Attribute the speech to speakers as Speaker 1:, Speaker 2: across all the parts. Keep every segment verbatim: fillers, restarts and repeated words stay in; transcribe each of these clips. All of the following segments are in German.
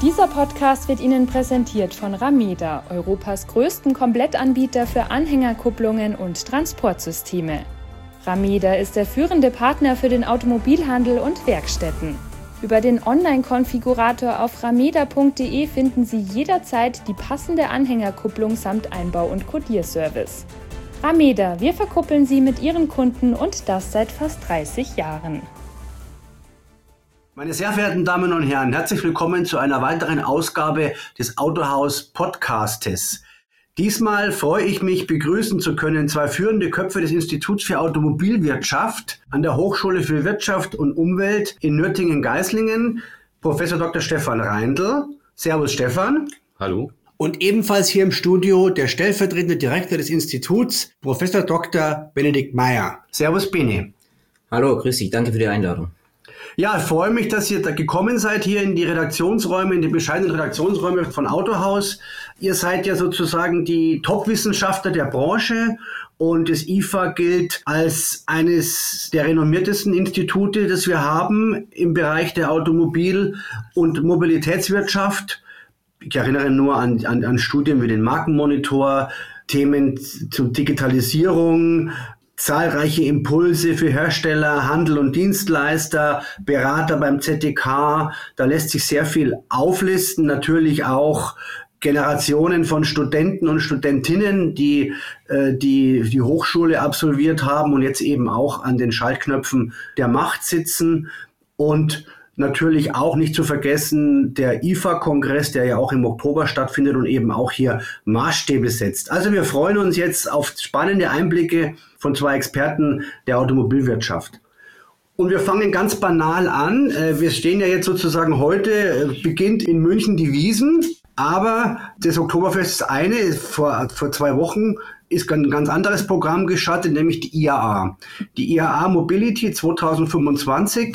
Speaker 1: Dieser Podcast wird Ihnen präsentiert von Rameda, Europas größten Komplettanbieter für Anhängerkupplungen und Transportsysteme. Rameda ist der führende Partner für den Automobilhandel und Werkstätten. Über den Online-Konfigurator auf rameda punkt de finden Sie jederzeit die passende Anhängerkupplung samt Einbau- und Kodierservice. Rameda, wir verkuppeln Sie mit Ihren Kunden und das seit fast dreißig Jahren.
Speaker 2: Meine sehr verehrten Damen und Herren, herzlich willkommen zu einer weiteren Ausgabe des Autohaus Podcastes. Diesmal freue ich mich, begrüßen zu können zwei führende Köpfe des Instituts für Automobilwirtschaft an der Hochschule für Wirtschaft und Umwelt in Nürtingen-Geislingen, Professor Doktor Stefan Reindl. Servus Stefan.
Speaker 3: Hallo.
Speaker 2: Und ebenfalls hier im Studio der stellvertretende Direktor des Instituts, Professor Doktor Benedikt Meyer. Servus Bene.
Speaker 3: Hallo, grüß dich, danke für die Einladung.
Speaker 2: Ja, ich freue mich, dass ihr da gekommen seid hier in die Redaktionsräume, in die bescheidenen Redaktionsräume von Autohaus. Ihr seid ja sozusagen die Top-Wissenschaftler der Branche und das I F A gilt als eines der renommiertesten Institute, das wir haben im Bereich der Automobil- und Mobilitätswirtschaft. Ich erinnere nur an, an, an Studien wie den Markenmonitor, Themen zur Digitalisierung, zahlreiche Impulse für Hersteller, Handel und Dienstleister, Berater beim Z D K. Da lässt sich sehr viel auflisten. Natürlich auch Generationen von Studenten und Studentinnen, die äh, die die Hochschule absolviert haben und jetzt eben auch an den Schaltknöpfen der Macht sitzen. Und natürlich auch nicht zu vergessen der I F A-Kongress, der ja auch im Oktober stattfindet und eben auch hier Maßstäbe setzt. Also wir freuen uns jetzt auf spannende Einblicke von zwei Experten der Automobilwirtschaft. Und wir fangen ganz banal an. Wir stehen ja jetzt sozusagen heute, beginnt in München die Wiesn, aber das Oktoberfest ist eine, vor, vor zwei Wochen ist ein ganz anderes Programm gestartet, nämlich die I A A. Die I A A Mobility zwanzig fünfundzwanzig.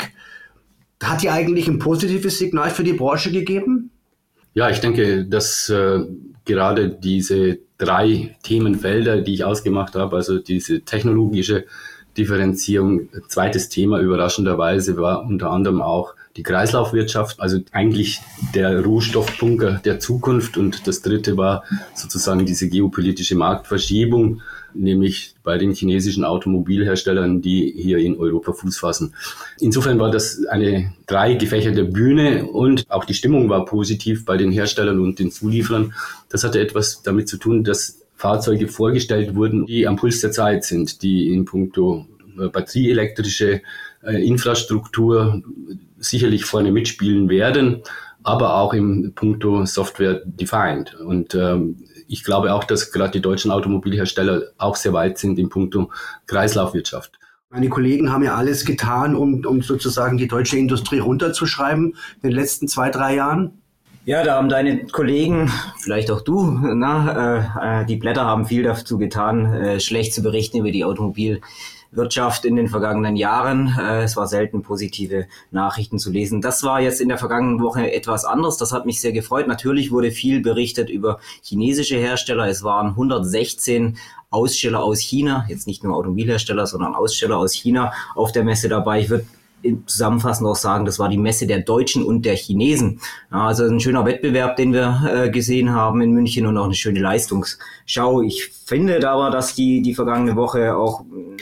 Speaker 2: Hat die eigentlich ein positives Signal für die Branche gegeben?
Speaker 3: Ja, ich denke, dass äh, gerade diese drei Themenfelder, die ich ausgemacht habe, also diese technologische Differenzierung, zweites Thema überraschenderweise war unter anderem auch die Kreislaufwirtschaft, also eigentlich der Rohstoffbunker der Zukunft. Und das dritte war sozusagen diese geopolitische Marktverschiebung, nämlich bei den chinesischen Automobilherstellern, die hier in Europa Fuß fassen. Insofern war das eine drei gefächerte Bühne und auch die Stimmung war positiv bei den Herstellern und den Zulieferern. Das hatte etwas damit zu tun, dass Fahrzeuge vorgestellt wurden, die am Puls der Zeit sind, die in puncto batterieelektrische äh, Infrastruktur sicherlich vorne mitspielen werden, aber auch im puncto Software defined. Und ähm, ich glaube auch, dass gerade die deutschen Automobilhersteller auch sehr weit sind in puncto Kreislaufwirtschaft.
Speaker 2: Meine Kollegen haben ja alles getan, um, um sozusagen die deutsche Industrie runterzuschreiben in den letzten zwei, drei Jahren.
Speaker 4: Ja, da haben deine Kollegen, vielleicht auch du, na, äh, die Blätter haben viel dazu getan, äh, schlecht zu berichten über die Automobilwirtschaft in den vergangenen Jahren. Äh, es war selten positive Nachrichten zu lesen. Das war jetzt in der vergangenen Woche etwas anderes. Das hat mich sehr gefreut. Natürlich wurde viel berichtet über chinesische Hersteller. Es waren hundertsechzehn Aussteller aus China, jetzt nicht nur Automobilhersteller, sondern Aussteller aus China auf der Messe dabei. Ich würde zusammenfassend auch sagen, das war die Messe der Deutschen und der Chinesen. Ja, also ein schöner Wettbewerb, den wir äh, gesehen haben in München und auch eine schöne Leistungsschau. Ich finde aber, dass die die vergangene Woche auch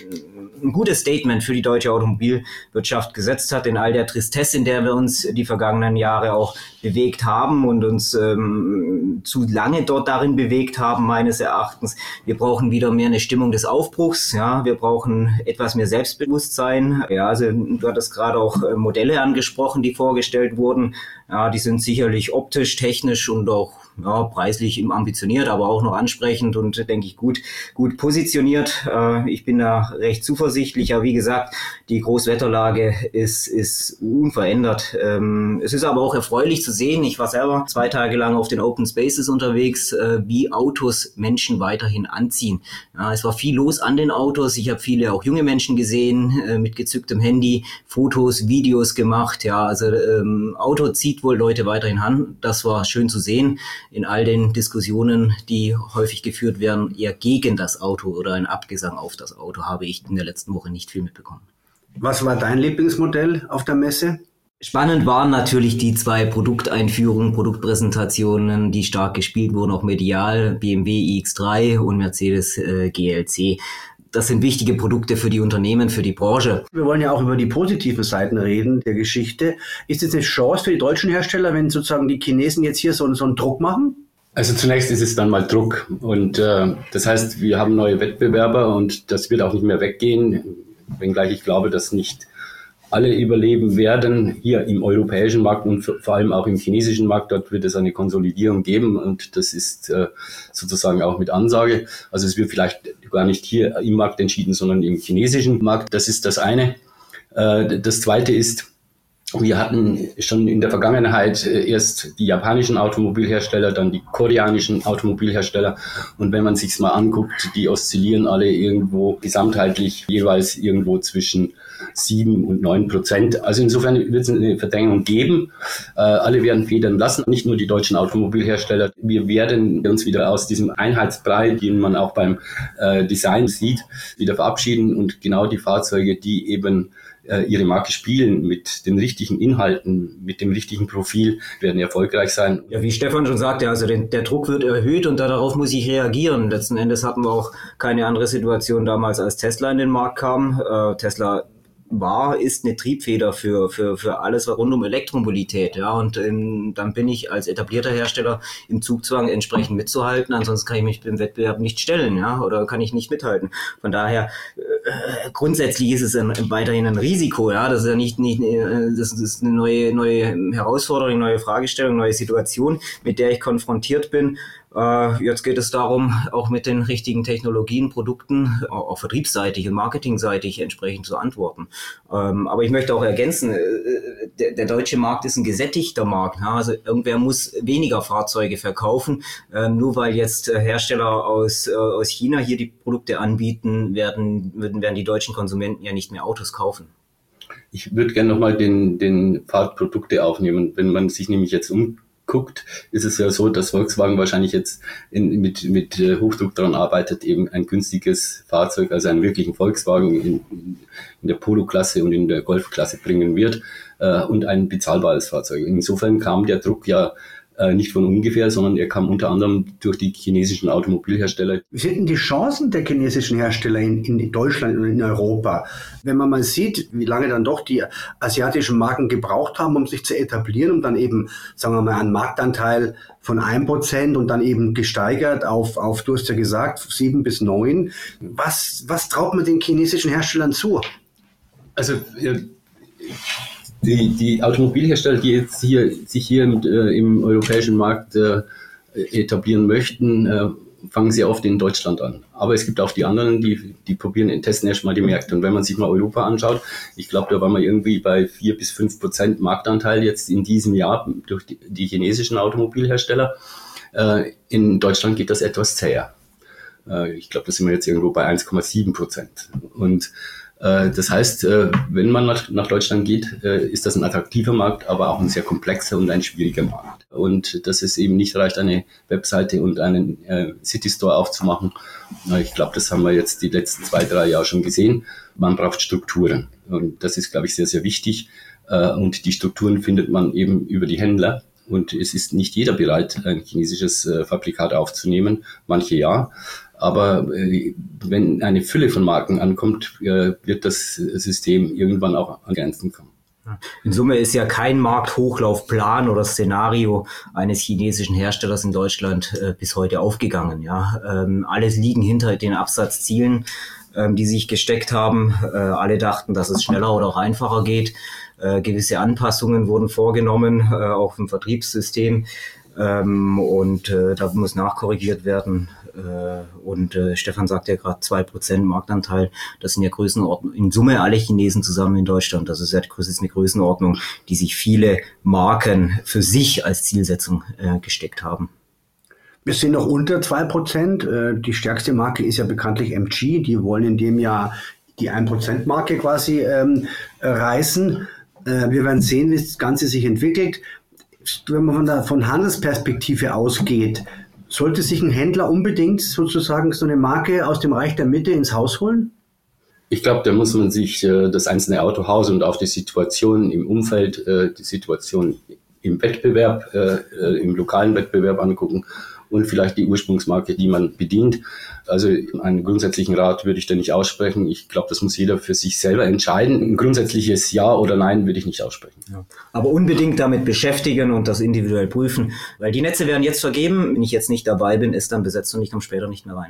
Speaker 4: ein gutes Statement für die deutsche Automobilwirtschaft gesetzt hat, in all der Tristesse, in der wir uns die vergangenen Jahre auch bewegt haben und uns ähm, zu lange dort darin bewegt haben, meines Erachtens. Wir brauchen wieder mehr eine Stimmung des Aufbruchs, ja, wir brauchen etwas mehr Selbstbewusstsein. Ja, also du hattest gerade auch äh, Modelle angesprochen, die vorgestellt wurden. Ja, die sind sicherlich optisch, technisch und auch ja, preislich ambitioniert, aber auch noch ansprechend und, denke ich, gut gut positioniert. Äh, ich bin da recht zuversichtlich. Aber wie gesagt, die Großwetterlage ist ist unverändert. Ähm, es ist aber auch erfreulich zu sehen. Ich war selber zwei Tage lang auf den Open Spaces unterwegs, äh, wie Autos Menschen weiterhin anziehen. Ja, es war viel los an den Autos. Ich habe viele auch junge Menschen gesehen, äh, mit gezücktem Handy, Fotos, Videos gemacht. Ja, also ähm, Auto zieht wohl Leute weiterhin an. Das war schön zu sehen. In all den Diskussionen, die häufig geführt werden, eher gegen das Auto oder ein Abgesang auf das Auto, habe ich in der letzten Woche nicht viel mitbekommen.
Speaker 2: Was war dein Lieblingsmodell auf der Messe?
Speaker 4: Spannend waren natürlich die zwei Produkteinführungen, Produktpräsentationen, die stark gespielt wurden, auch medial, B M W i X drei und Mercedes äh, G L C. Das sind wichtige Produkte für die Unternehmen, für die Branche.
Speaker 2: Wir wollen ja auch über die positiven Seiten reden der Geschichte. Ist es eine Chance für die deutschen Hersteller, wenn sozusagen die Chinesen jetzt hier so, so einen Druck machen?
Speaker 3: Also zunächst ist es dann mal Druck und äh, das heißt, wir haben neue Wettbewerber und das wird auch nicht mehr weggehen, wenngleich ich glaube, dass nicht alle überleben werden hier im europäischen Markt und vor allem auch im chinesischen Markt. Dort wird es eine Konsolidierung geben und das ist äh, sozusagen auch mit Ansage. Also es wird vielleicht gar nicht hier im Markt entschieden, sondern im chinesischen Markt. Das ist das eine. Äh, das zweite ist, wir hatten schon in der Vergangenheit erst die japanischen Automobilhersteller, dann die koreanischen Automobilhersteller. Und wenn man sich's mal anguckt, die oszillieren alle irgendwo gesamtheitlich jeweils irgendwo zwischen sieben und neun Prozent. Also insofern wird es eine Verdrängung geben. Äh, alle werden federn lassen, nicht nur die deutschen Automobilhersteller. Wir werden uns wieder aus diesem Einheitsbrei, den man auch beim äh, Design sieht, wieder verabschieden und genau die Fahrzeuge, die eben ihre Marke spielen mit den richtigen Inhalten, mit dem richtigen Profil, werden erfolgreich sein.
Speaker 4: Ja, wie Stefan schon sagte, also den, der Druck wird erhöht und darauf muss ich reagieren. Letzten Endes hatten wir auch keine andere Situation damals, als Tesla in den Markt kam. Äh, Tesla war, ist eine Triebfeder für für für alles rund um Elektromobilität, ja, und ähm, dann bin ich als etablierter Hersteller im Zugzwang, entsprechend mitzuhalten, ansonsten kann ich mich im Wettbewerb nicht stellen, ja, oder kann ich nicht mithalten. Von daher äh, grundsätzlich ist es ein, weiterhin ein Risiko, ja, das ist ja nicht nicht äh, das, das ist eine neue neue Herausforderung, neue Fragestellung, neue Situation, mit der ich konfrontiert bin. Jetzt geht es darum, auch mit den richtigen Technologien, Produkten, auch vertriebsseitig und marketingseitig entsprechend zu antworten. Aber ich möchte auch ergänzen, der, der deutsche Markt ist ein gesättigter Markt. Also irgendwer muss weniger Fahrzeuge verkaufen. Nur weil jetzt Hersteller aus, aus China hier die Produkte anbieten, werden, werden die deutschen Konsumenten ja nicht mehr Autos kaufen.
Speaker 3: Ich würde gerne nochmal den, den Pfad Produkte aufnehmen. Wenn man sich nämlich jetzt um guckt, ist es ja so, dass Volkswagen wahrscheinlich jetzt in, mit, mit Hochdruck daran arbeitet, eben ein günstiges Fahrzeug, also einen wirklichen Volkswagen in, in der Polo-Klasse und in der Golf-Klasse bringen wird äh, und ein bezahlbares Fahrzeug. Insofern kam der Druck ja äh, nicht von ungefähr, sondern er kam unter anderem durch die chinesischen Automobilhersteller.
Speaker 2: Wie sind denn die Chancen der chinesischen Hersteller in, in Deutschland und in Europa? Wenn man mal sieht, wie lange dann doch die asiatischen Marken gebraucht haben, um sich zu etablieren, um dann eben, sagen wir mal, einen Marktanteil von ein Prozent und dann eben gesteigert auf, auf, du hast ja gesagt, sieben bis neun. Was, was traut man den chinesischen Herstellern zu?
Speaker 3: Also, äh, Die, die Automobilhersteller, die jetzt hier, sich hier im, äh, im europäischen Markt äh, etablieren möchten, äh, fangen sehr oft in Deutschland an. Aber es gibt auch die anderen, die, die probieren, testen erstmal die Märkte. Und wenn man sich mal Europa anschaut, ich glaube, da waren wir irgendwie bei vier bis fünf Prozent Marktanteil jetzt in diesem Jahr durch die, die chinesischen Automobilhersteller. Äh, in Deutschland geht das etwas zäher. Äh, ich glaube, da sind wir jetzt irgendwo bei eins Komma sieben Prozent. Und das heißt, wenn man nach Deutschland geht, ist das ein attraktiver Markt, aber auch ein sehr komplexer und ein schwieriger Markt. Und dass es eben nicht reicht, eine Webseite und einen City Store aufzumachen. Ich glaube, das haben wir jetzt die letzten zwei, drei Jahre schon gesehen. Man braucht Strukturen. Und das ist, glaube ich, sehr, sehr wichtig. Und die Strukturen findet man eben über die Händler. Und es ist nicht jeder bereit, ein chinesisches Fabrikat aufzunehmen. Manche ja. Aber äh, wenn eine Fülle von Marken ankommt, äh, wird das System irgendwann auch an Grenzen kommen.
Speaker 4: In Summe ist ja kein Markthochlaufplan oder Szenario eines chinesischen Herstellers in Deutschland äh, bis heute aufgegangen. Ja, ähm, alles liegen hinter den Absatzzielen, ähm, die sich gesteckt haben. Äh, alle dachten, dass es schneller oder auch einfacher geht. Äh, gewisse Anpassungen wurden vorgenommen, äh, auch im Vertriebssystem. Ähm, und äh, da muss nachkorrigiert werden. Äh, und äh, Stefan sagt ja gerade zwei Prozent Marktanteil. Das sind ja Größenordnungen, in Summe alle Chinesen zusammen in Deutschland. Das ist ja das ist eine Größenordnung, die sich viele Marken für sich als Zielsetzung äh, gesteckt haben.
Speaker 2: Wir sind noch unter zwei Prozent. Äh, die stärkste Marke ist ja bekanntlich M G. Die wollen in dem Jahr die ein Prozent Marke quasi ähm, reißen. Äh, wir werden sehen, wie das Ganze sich entwickelt. Wenn man von der von Handelsperspektive ausgeht, sollte sich ein Händler unbedingt sozusagen so eine Marke aus dem Reich der Mitte ins Haus holen?
Speaker 3: Ich glaube, da muss man sich äh, das einzelne Autohaus und auch die Situation im Umfeld, äh, die Situation im Wettbewerb, äh, äh, im lokalen Wettbewerb angucken und vielleicht die Ursprungsmarke, die man bedient. Also einen grundsätzlichen Rat würde ich da nicht aussprechen. Ich glaube, das muss jeder für sich selber entscheiden. Ein grundsätzliches Ja oder Nein würde ich nicht aussprechen.
Speaker 4: Ja. Aber unbedingt damit beschäftigen und das individuell prüfen, weil die Netze werden jetzt vergeben. Wenn ich jetzt nicht dabei bin, ist dann besetzt und ich komme später nicht mehr rein.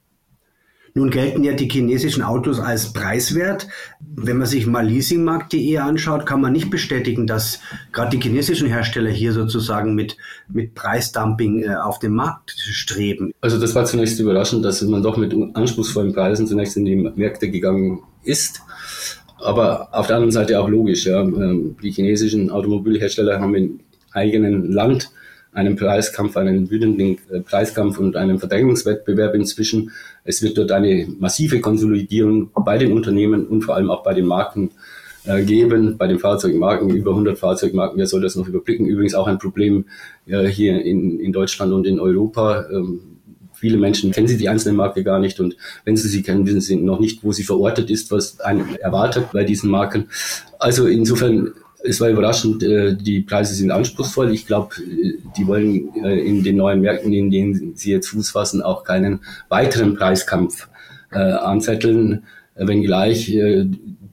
Speaker 2: Nun gelten ja die chinesischen Autos als preiswert. Wenn man sich mal leasingmarkt punkt de anschaut, kann man nicht bestätigen, dass gerade die chinesischen Hersteller hier sozusagen mit, mit Preisdumping äh, auf den Markt streben.
Speaker 3: Also das war zunächst überraschend, dass man doch mit anspruchsvollen Preisen zunächst in die Märkte gegangen ist. Aber auf der anderen Seite auch logisch. Ja. Die chinesischen Automobilhersteller haben im eigenen Land einen Preiskampf, einen wütenden Preiskampf und einen Verdrängungswettbewerb inzwischen. Es wird dort eine massive Konsolidierung bei den Unternehmen und vor allem auch bei den Marken äh, geben, bei den Fahrzeugmarken, über hundert Fahrzeugmarken. Wer soll das noch überblicken? Übrigens auch ein Problem äh, hier in, in Deutschland und in Europa. Ähm, viele Menschen kennen sie die einzelne Marke gar nicht und wenn sie sie kennen, wissen sie noch nicht, wo sie verortet ist, was einen erwartet bei diesen Marken. Also insofern, es war überraschend, die Preise sind anspruchsvoll. Ich glaube, die wollen in den neuen Märkten, in denen sie jetzt Fuß fassen, auch keinen weiteren Preiskampf äh, anzetteln, wenngleich äh,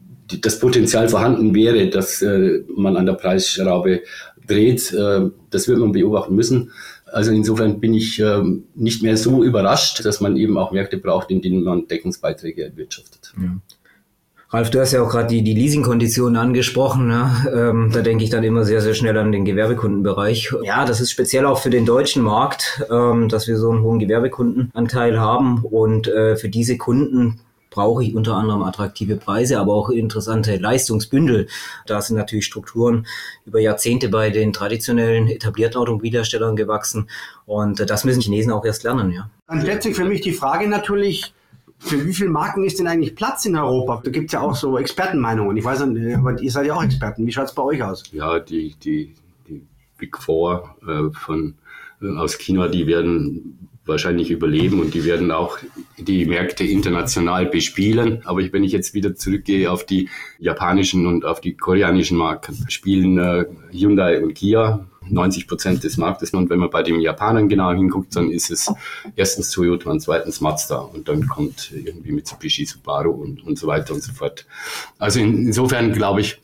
Speaker 3: das Potenzial vorhanden wäre, dass äh, man an der Preisschraube dreht. Äh, das wird man beobachten müssen. Also insofern bin ich äh, nicht mehr so überrascht, dass man eben auch Märkte braucht, in denen man Deckungsbeiträge erwirtschaftet. Ja.
Speaker 4: Ralf, du hast ja auch gerade die, die Leasingkonditionen angesprochen. Ne? Ähm, da denke ich dann immer sehr, sehr schnell an den Gewerbekundenbereich. Ja, das ist speziell auch für den deutschen Markt, ähm, dass wir so einen hohen Gewerbekundenanteil haben. Und äh, für diese Kunden brauche ich unter anderem attraktive Preise, aber auch interessante Leistungsbündel. Da sind natürlich Strukturen über Jahrzehnte bei den traditionellen etablierten Automobilherstellern gewachsen. Und äh, das müssen Chinesen auch erst lernen. Ja.
Speaker 2: Dann stellt sich für mich die Frage natürlich, für wie viele Marken ist denn eigentlich Platz in Europa? Da gibt es ja auch so Expertenmeinungen. Ich weiß nicht, aber ihr seid ja auch Experten. Wie schaut es bei euch aus?
Speaker 3: Ja, die, die, die Big Four äh, von, äh, aus China, die werden wahrscheinlich überleben und die werden auch die Märkte international bespielen. Aber wenn ich jetzt wieder zurückgehe auf die japanischen und auf die koreanischen Marken, spielen äh, Hyundai und Kia neunzig Prozent des Marktes. Und wenn man bei den Japanern genau hinguckt, dann ist es erstens Toyota und zweitens Mazda. Und dann kommt irgendwie Mitsubishi, Subaru und, und so weiter und so fort. Also in, insofern glaube ich,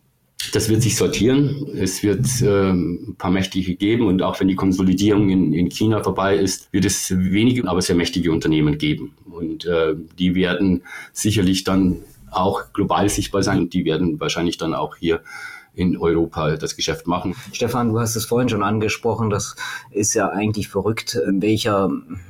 Speaker 3: das wird sich sortieren. Es wird äh, ein paar mächtige geben. Und auch wenn die Konsolidierung in, in China vorbei ist, wird es wenige, aber sehr mächtige Unternehmen geben. Und äh, die werden sicherlich dann auch global sichtbar sein. Und die werden wahrscheinlich dann auch hier in Europa das Geschäft machen.
Speaker 4: Stefan, du hast es vorhin schon angesprochen, das ist ja eigentlich verrückt, in welcher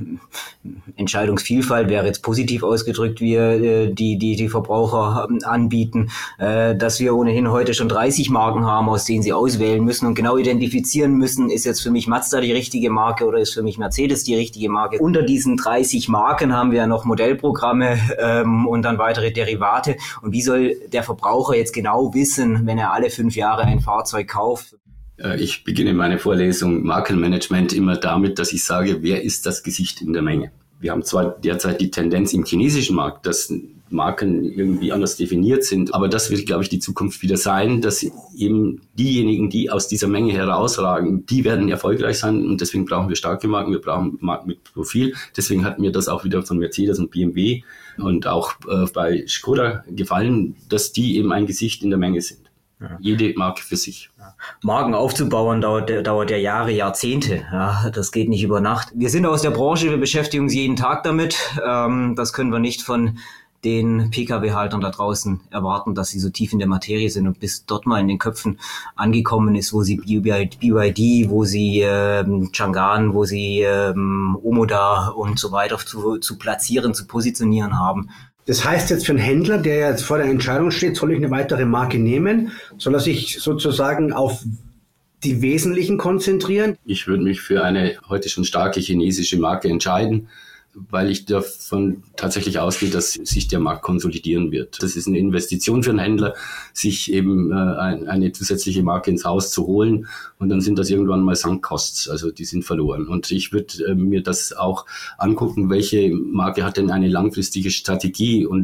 Speaker 4: Entscheidungsvielfalt wäre jetzt positiv ausgedrückt, wir die die die Verbraucher anbieten, dass wir ohnehin heute schon dreißig Marken haben, aus denen sie auswählen müssen und genau identifizieren müssen, ist jetzt für mich Mazda die richtige Marke oder ist für mich Mercedes die richtige Marke. Unter diesen dreißig Marken haben wir ja noch Modellprogramme ähm, und dann weitere Derivate und wie soll der Verbraucher jetzt genau wissen, wenn er alle fünf Jahre ein Fahrzeug kauft?
Speaker 3: Ich beginne meine Vorlesung Markenmanagement immer damit, dass ich sage, wer ist das Gesicht in der Menge? Wir haben zwar derzeit die Tendenz im chinesischen Markt, dass Marken irgendwie anders definiert sind, aber das wird, glaube ich, die Zukunft wieder sein, dass eben diejenigen, die aus dieser Menge herausragen, die werden erfolgreich sein und deswegen brauchen wir starke Marken, wir brauchen Marken mit Profil. Deswegen hat mir das auch wieder von Mercedes und B M W und auch äh, bei Skoda gefallen, dass die eben ein Gesicht in der Menge sind. Ja. Jede Marke für sich.
Speaker 4: Ja. Marken aufzubauen dauert, dauert ja Jahre, Jahrzehnte. Ja, das geht nicht über Nacht. Wir sind aus der Branche, wir beschäftigen uns jeden Tag damit. Ähm, das können wir nicht von den P K W-Haltern da draußen erwarten, dass sie so tief in der Materie sind und bis dort mal in den Köpfen angekommen ist, wo sie B Y D, wo sie ähm, Changan, wo sie ähm, Omoda und so weiter zu, zu platzieren, zu positionieren haben.
Speaker 2: Das heißt jetzt für einen Händler, der jetzt vor der Entscheidung steht, soll ich eine weitere Marke nehmen? Soll er sich sozusagen auf die Wesentlichen konzentrieren?
Speaker 3: Ich würde mich für eine heute schon starke chinesische Marke entscheiden, weil ich davon tatsächlich ausgehe, dass sich der Markt konsolidieren wird. Das ist eine Investition für einen Händler, sich eben äh, eine zusätzliche Marke ins Haus zu holen und dann sind das irgendwann mal Sunk-Costs, also die sind verloren. Und ich würde äh, mir das auch angucken, welche Marke hat denn eine langfristige Strategie und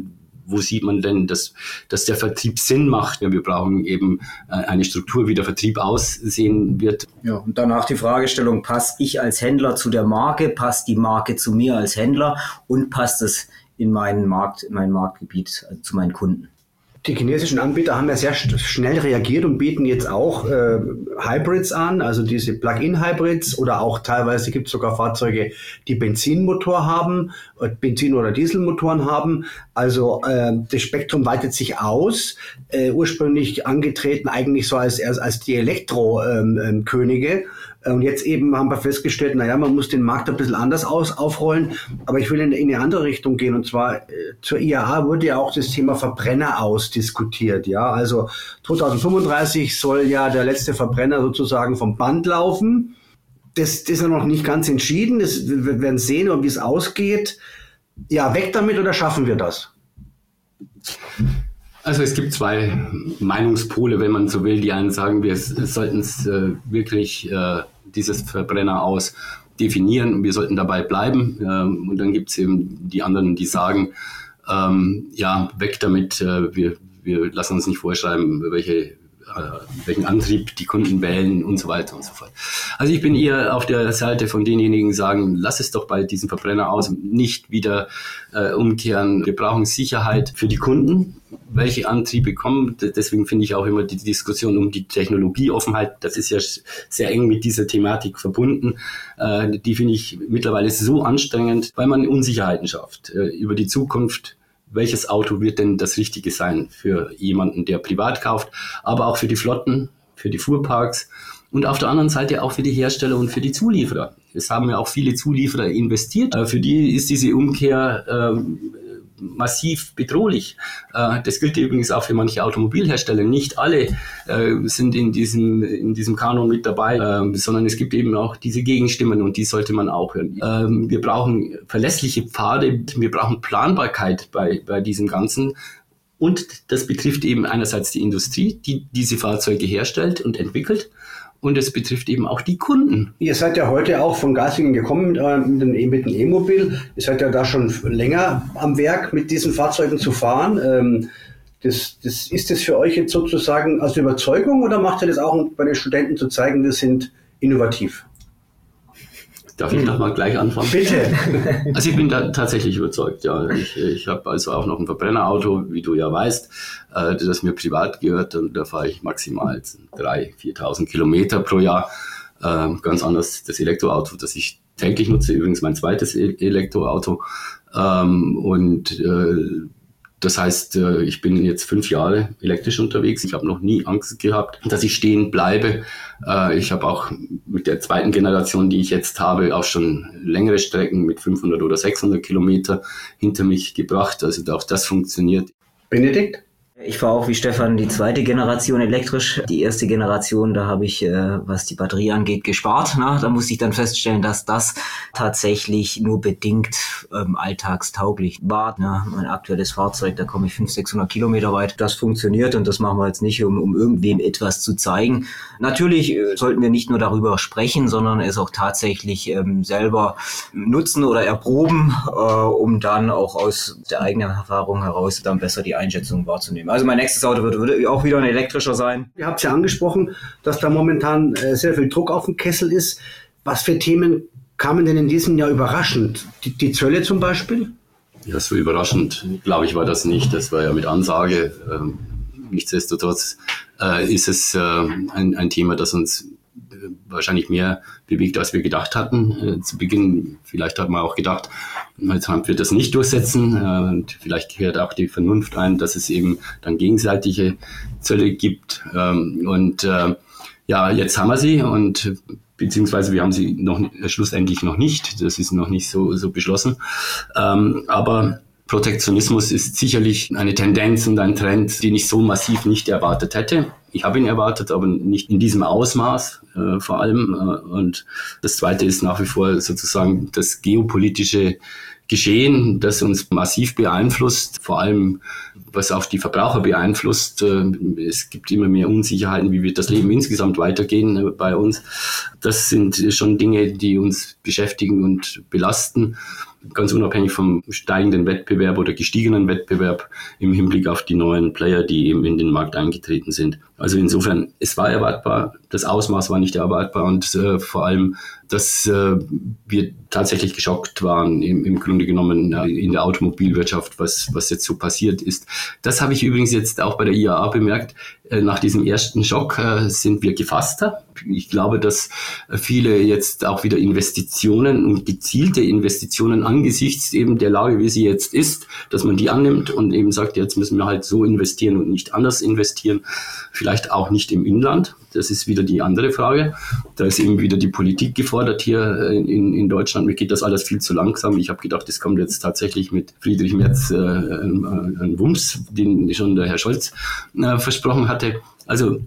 Speaker 3: wo sieht man denn, dass, dass der Vertrieb Sinn macht? Wir brauchen eben eine Struktur, wie der Vertrieb aussehen wird.
Speaker 4: Ja, und danach die Fragestellung, passe ich als Händler zu der Marke, passt die Marke zu mir als Händler und passt es in meinen Markt, in mein Marktgebiet, also zu meinen Kunden?
Speaker 2: Die chinesischen Anbieter haben ja sehr schnell reagiert und bieten jetzt auch äh, Hybrids an, also diese Plug-in-Hybrids, oder auch teilweise gibt es sogar Fahrzeuge, die Benzinmotor haben, äh, Benzin- oder Dieselmotoren haben. Also äh, das Spektrum weitet sich aus. Äh, ursprünglich angetreten eigentlich so als als die Elektro-Könige. Ähm, Und jetzt eben haben wir festgestellt, naja, man muss den Markt ein bisschen anders aus, aufrollen. Aber ich will in, in eine andere Richtung gehen. Und zwar äh, zur I A A wurde ja auch das Thema Verbrenner ausdiskutiert. Ja, also zweitausendfünfunddreißig soll ja der letzte Verbrenner sozusagen vom Band laufen. Das, das ist ja noch nicht ganz entschieden. Das, wir werden sehen, wie es ausgeht. Ja, weg damit oder schaffen wir das?
Speaker 3: Also es gibt zwei Meinungspole, wenn man so will. Die einen sagen, wir sollten es äh, wirklich äh, dieses Verbrenner aus definieren und wir sollten dabei bleiben. Ähm, und dann gibt es eben die anderen, die sagen, ähm, ja, weg damit, äh, wir, wir lassen uns nicht vorschreiben, welche welchen Antrieb die Kunden wählen und so weiter und so fort. Also ich bin eher auf der Seite von denjenigen, die sagen, lass es doch bei diesem Verbrenner aus, nicht wieder äh, umkehren. Wir brauchen Sicherheit für die Kunden, welche Antriebe kommen. Deswegen finde ich auch immer die Diskussion um die Technologieoffenheit, das ist ja sehr eng mit dieser Thematik verbunden. Äh, die finde ich mittlerweile so anstrengend, weil man Unsicherheiten schafft äh, über die Zukunft. Welches Auto wird denn das Richtige sein für jemanden, der privat kauft, aber auch für die Flotten, für die Fuhrparks und auf der anderen Seite auch für die Hersteller und für die Zulieferer. Es haben ja auch viele Zulieferer investiert. Für die ist diese Umkehr äh, massiv bedrohlich. Äh, das gilt übrigens auch für manche Automobilhersteller. Nicht alle äh, sind in diesem, in diesem Kanon mit dabei, äh, sondern es gibt eben auch diese Gegenstimmen und die sollte man auch hören. Äh, wir brauchen verlässliche Pfade, wir brauchen Planbarkeit bei, bei diesem Ganzen. Und das betrifft eben einerseits die Industrie, die diese Fahrzeuge herstellt und entwickelt. Und es betrifft eben auch die Kunden.
Speaker 2: Ihr seid ja heute auch von Gaslingen gekommen mit, äh, mit dem mit dem E-Mobil. Ihr seid ja da schon länger am Werk, mit diesen Fahrzeugen zu fahren. Ähm, das, das, ist das für euch jetzt sozusagen aus Überzeugung oder macht ihr das auch, um bei den Studenten zu zeigen, wir sind innovativ?
Speaker 3: Darf ich nochmal gleich anfangen?
Speaker 2: Bitte.
Speaker 3: Also ich bin da tatsächlich überzeugt, ja. Ich, ich habe also auch noch ein Verbrennerauto, wie du ja weißt, äh, das mir privat gehört und da fahre ich maximal dreitausend, viertausend Kilometer pro Jahr. Äh, ganz anders das Elektroauto, das ich täglich nutze, übrigens mein zweites e- Elektroauto. Ähm, und äh, Das heißt, ich bin jetzt fünf Jahre elektrisch unterwegs. Ich habe noch nie Angst gehabt, dass ich stehen bleibe. Ich habe auch mit der zweiten Generation, die ich jetzt habe, auch schon längere Strecken mit fünfhundert oder sechshundert Kilometer hinter mich gebracht. Also auch das funktioniert.
Speaker 2: Benedikt?
Speaker 4: Ich fahre auch wie Stefan die zweite Generation elektrisch. Die erste Generation, da habe ich, äh, was die Batterie angeht, gespart. Na, da musste ich dann feststellen, dass das tatsächlich nur bedingt ähm, alltagstauglich war. Na, mein aktuelles Fahrzeug, da komme ich fünfhundert, sechshundert Kilometer weit. Das funktioniert und das machen wir jetzt nicht, um, um irgendwem etwas zu zeigen. Natürlich äh, sollten wir nicht nur darüber sprechen, sondern es auch tatsächlich ähm, selber nutzen oder erproben, äh, um dann auch aus der eigenen Erfahrung heraus dann besser die Einschätzung wahrzunehmen. Also mein nächstes Auto wird, wird auch wieder ein elektrischer sein.
Speaker 2: Ihr habt es ja angesprochen, dass da momentan äh, sehr viel Druck auf dem Kessel ist. Was für Themen kamen denn in diesem Jahr überraschend? Die, die Zölle zum Beispiel?
Speaker 3: Ja, so überraschend, glaube ich, war das nicht. Das war ja mit Ansage. Ähm, nichtsdestotrotz äh, ist es äh, ein, ein Thema, das uns äh, wahrscheinlich mehr bewegt, als wir gedacht hatten. Äh, zu Beginn, vielleicht hat man auch gedacht, Trump wird das nicht durchsetzen. Äh, und vielleicht kehrt auch die Vernunft ein, dass es eben dann gegenseitige Zölle gibt. Ähm, und äh, ja, jetzt haben wir sie und beziehungsweise wir haben sie noch schlussendlich noch nicht. Das ist noch nicht so, so beschlossen. Ähm, aber Protektionismus ist sicherlich eine Tendenz und ein Trend, den ich so massiv nicht erwartet hätte. Ich habe ihn erwartet, aber nicht in diesem Ausmaß äh, vor allem. Äh, und das Zweite ist nach wie vor sozusagen das geopolitische Geschehen, das uns massiv beeinflusst, vor allem was auch die Verbraucher beeinflusst. Es gibt immer mehr Unsicherheiten, wie wird das Leben insgesamt weitergehen bei uns. Das sind schon Dinge, die uns beschäftigen und belasten. ganz unabhängig vom steigenden Wettbewerb oder gestiegenen Wettbewerb im Hinblick auf die neuen Player, die eben in den Markt eingetreten sind. Also insofern, es war erwartbar, das Ausmaß war nicht erwartbar und äh, vor allem, dass äh, wir tatsächlich geschockt waren, im, im Grunde genommen äh, in der Automobilwirtschaft, was, was jetzt so passiert ist. Das habe ich übrigens jetzt auch bei der I A A bemerkt. Äh, nach diesem ersten Schock äh, sind wir gefasster. Ich glaube, dass viele jetzt auch wieder Investitionen und gezielte Investitionen angesichts eben der Lage, wie sie jetzt ist, dass man die annimmt und eben sagt, jetzt müssen wir halt so investieren und nicht anders investieren. Vielleicht auch nicht im Inland. Das ist wieder die andere Frage. Da ist eben wieder die Politik gefordert hier in, in Deutschland. Mir geht das alles viel zu langsam. Ich habe gedacht, es kommt jetzt tatsächlich mit Friedrich Merz äh, ein, ein Wumms, den schon der Herr Scholz äh, versprochen hatte. Also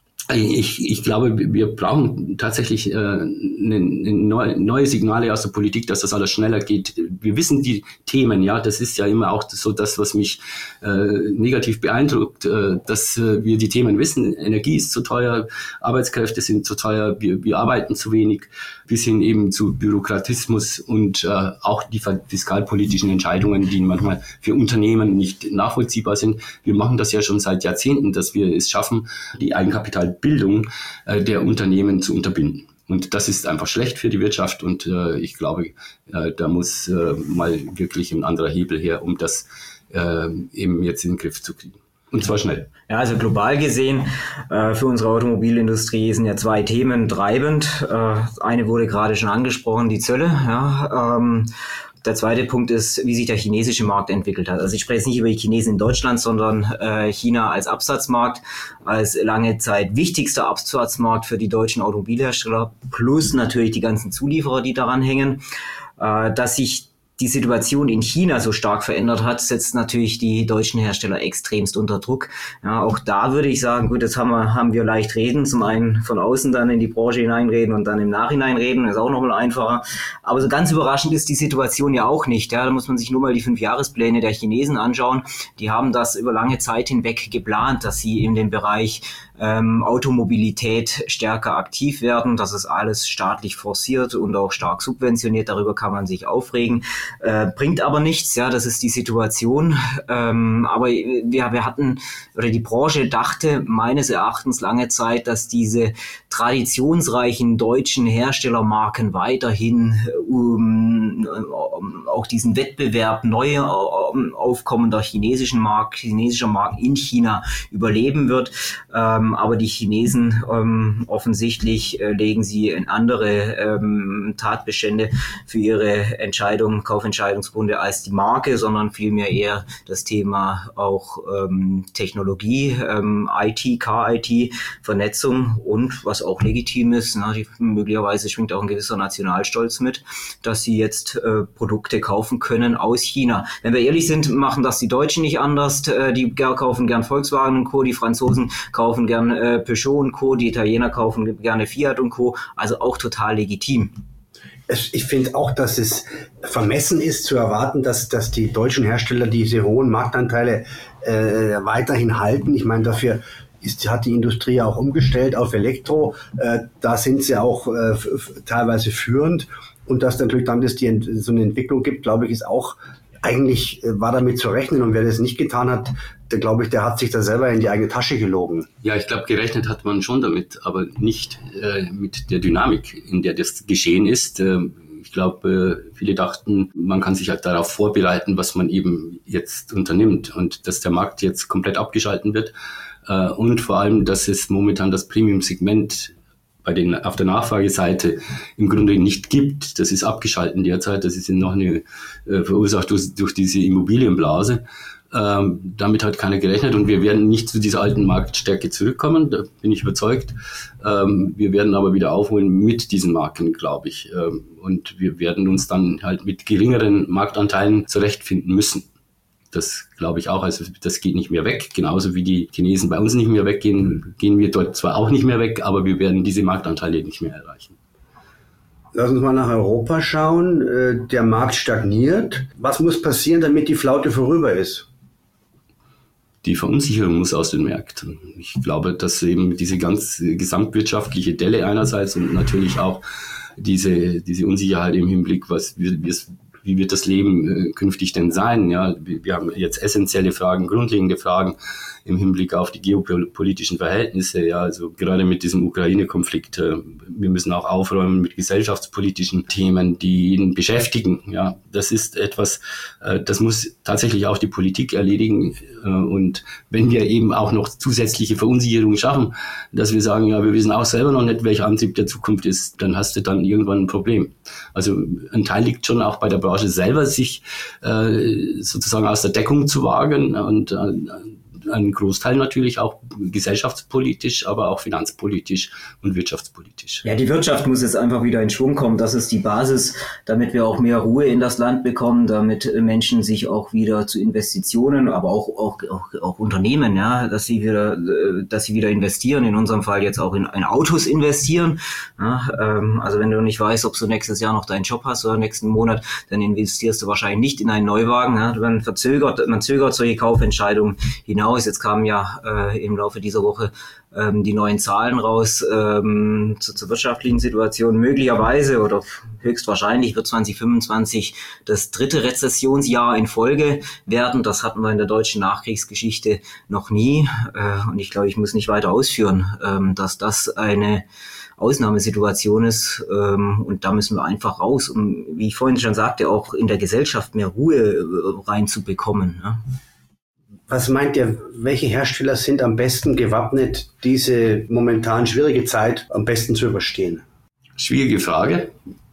Speaker 3: Ich, ich glaube, wir brauchen tatsächlich äh, eine, eine neue, neue Signale aus der Politik, dass das alles schneller geht. Wir wissen die Themen, ja, das ist ja immer auch so das, was mich äh, negativ beeindruckt, äh, dass äh, wir die Themen wissen. Energie ist zu teuer, Arbeitskräfte sind zu teuer, wir, wir arbeiten zu wenig, bis hin eben zu Bürokratismus und äh, auch die fiskalpolitischen Entscheidungen, die manchmal für Unternehmen nicht nachvollziehbar sind. Wir machen das ja schon seit Jahrzehnten, dass wir es schaffen, die Eigenkapital Bildung äh, der Unternehmen zu unterbinden. Und das ist einfach schlecht für die Wirtschaft und äh, ich glaube, äh, da muss äh, mal wirklich ein anderer Hebel her, um das äh, eben jetzt in den Griff zu kriegen. Und zwar schnell.
Speaker 4: Ja, also global gesehen, äh, für unsere Automobilindustrie sind ja zwei Themen treibend. Äh, eine wurde gerade schon angesprochen, die Zölle. Ja, ähm, Der zweite Punkt ist, wie sich der chinesische Markt entwickelt hat. Also ich spreche jetzt nicht über die Chinesen in Deutschland, sondern äh, China als Absatzmarkt, als lange Zeit wichtigster Absatzmarkt für die deutschen Automobilhersteller, plus natürlich die ganzen Zulieferer, die daran hängen. Äh, dass sich die Situation in China so stark verändert hat, setzt natürlich die deutschen Hersteller extremst unter Druck. Ja, auch da würde ich sagen, gut, jetzt haben wir, haben wir leicht reden. Zum einen von außen dann in die Branche hineinreden und dann im Nachhinein reden, ist auch nochmal einfacher. Aber so ganz überraschend ist die Situation ja auch nicht. Ja, da muss man sich nur mal die Fünfjahrespläne der Chinesen anschauen. Die haben das über lange Zeit hinweg geplant, dass sie in dem Bereich ähm, Automobilität stärker aktiv werden. Das ist alles staatlich forciert und auch stark subventioniert. Darüber kann man sich aufregen. Äh, bringt aber nichts, ja, das ist die Situation. Ähm, aber wir, wir hatten, oder die Branche dachte meines Erachtens lange Zeit, dass diese traditionsreichen deutschen Herstellermarken weiterhin um, um, auch diesen Wettbewerb neu um, aufkommender chinesischen Markt, chinesischer Markt in China überleben wird. Ähm, aber die Chinesen ähm, offensichtlich äh, legen sie in andere ähm, Tatbestände für ihre Entscheidungen, Kaufentscheidungsgründe als die Marke, sondern vielmehr eher das Thema auch ähm, Technologie, ähm, I T, Car-I T, Vernetzung und was auch legitim ist, na, die, möglicherweise schwingt auch ein gewisser Nationalstolz mit, dass sie jetzt äh, Produkte kaufen können aus China. Wenn wir ehrlich sind, machen das die Deutschen nicht anders. Äh, die kaufen gern Volkswagen und Co., die Franzosen kaufen gern äh, Peugeot und Co., die Italiener kaufen gerne Fiat und Co., also auch total legitim.
Speaker 2: Ich finde auch, dass es vermessen ist zu erwarten, dass, dass die deutschen Hersteller diese hohen Marktanteile äh, weiterhin halten. Ich meine, dafür ist, hat die Industrie auch umgestellt auf Elektro. Äh, da sind sie auch äh, f- teilweise führend. Und dass natürlich dann dass die so eine Entwicklung gibt, glaube ich, ist auch eigentlich, äh, war damit zu rechnen. Und wer das nicht getan hat, der glaube ich, der hat sich da selber in die eigene Tasche gelogen.
Speaker 3: Ja, ich glaube, gerechnet hat man schon damit, aber nicht äh, mit der Dynamik, in der das geschehen ist. Äh, ich glaube, äh, viele dachten, man kann sich halt darauf vorbereiten, was man eben jetzt unternimmt und dass der Markt jetzt komplett abgeschalten wird äh, und vor allem, dass es momentan das Premium-Segment bei den auf der Nachfrageseite im Grunde nicht gibt. Das ist abgeschalten derzeit. Das ist noch eine äh, verursacht durch, durch diese Immobilienblase. Ähm, damit hat keiner gerechnet und wir werden nicht zu dieser alten Marktstärke zurückkommen, da bin ich überzeugt. Ähm, wir werden aber wieder aufholen mit diesen Marken, glaube ich. Ähm, und wir werden uns dann halt mit geringeren Marktanteilen zurechtfinden müssen. Das glaube ich auch, also das geht nicht mehr weg. Genauso wie die Chinesen bei uns nicht mehr weggehen, gehen wir dort zwar auch nicht mehr weg, aber wir werden diese Marktanteile nicht mehr erreichen.
Speaker 2: Lass uns mal nach Europa schauen. Der Markt stagniert. Was muss passieren, damit die Flaute vorüber ist?
Speaker 3: Die Verunsicherung muss aus den Märkten. Ich glaube, dass eben diese ganz gesamtwirtschaftliche Delle einerseits und natürlich auch diese, diese Unsicherheit im Hinblick, was wir, wie wird das Leben äh, künftig denn sein? Ja, wir, wir haben jetzt essentielle Fragen, grundlegende Fragen im Hinblick auf die geopolitischen Verhältnisse. Ja, also gerade mit diesem Ukraine-Konflikt. Äh, wir müssen auch aufräumen mit gesellschaftspolitischen Themen, die ihn beschäftigen. Ja, das ist etwas, äh, das muss tatsächlich auch die Politik erledigen. Äh, und wenn wir eben auch noch zusätzliche Verunsicherung schaffen, dass wir sagen, ja, wir wissen auch selber noch nicht, welcher Antrieb der Zukunft ist, dann hast du dann irgendwann ein Problem. Also ein Teil liegt schon auch bei der Branche selber, sich äh, sozusagen aus der Deckung zu wagen und äh, ein Großteil natürlich auch gesellschaftspolitisch, aber auch finanzpolitisch und wirtschaftspolitisch.
Speaker 4: Ja, die Wirtschaft muss jetzt einfach wieder in Schwung kommen. Das ist die Basis, damit wir auch mehr Ruhe in das Land bekommen, damit Menschen sich auch wieder zu Investitionen, aber auch, auch, auch, auch Unternehmen, ja, dass sie wieder, dass sie wieder investieren. In unserem Fall jetzt auch in, in Autos investieren. Ja, ähm, also wenn du nicht weißt, ob du nächstes Jahr noch deinen Job hast oder nächsten Monat, dann investierst du wahrscheinlich nicht in einen Neuwagen. Ja. Man verzögert, man zögert solche Kaufentscheidungen hinaus. Jetzt kamen ja äh, im Laufe dieser Woche ähm, die neuen Zahlen raus ähm, zu, zur wirtschaftlichen Situation. Möglicherweise oder höchstwahrscheinlich wird zwanzig fünfundzwanzig das dritte Rezessionsjahr in Folge werden. Das hatten wir in der deutschen Nachkriegsgeschichte noch nie. Äh, und ich glaube, ich muss nicht weiter ausführen, ähm, dass das eine Ausnahmesituation ist, ähm, und da müssen wir einfach raus, um, wie ich vorhin schon sagte, auch in der Gesellschaft mehr Ruhe äh, reinzubekommen. Ne?
Speaker 2: Was meint ihr, welche Hersteller sind am besten gewappnet, diese momentan schwierige Zeit am besten zu überstehen?
Speaker 3: Schwierige Frage.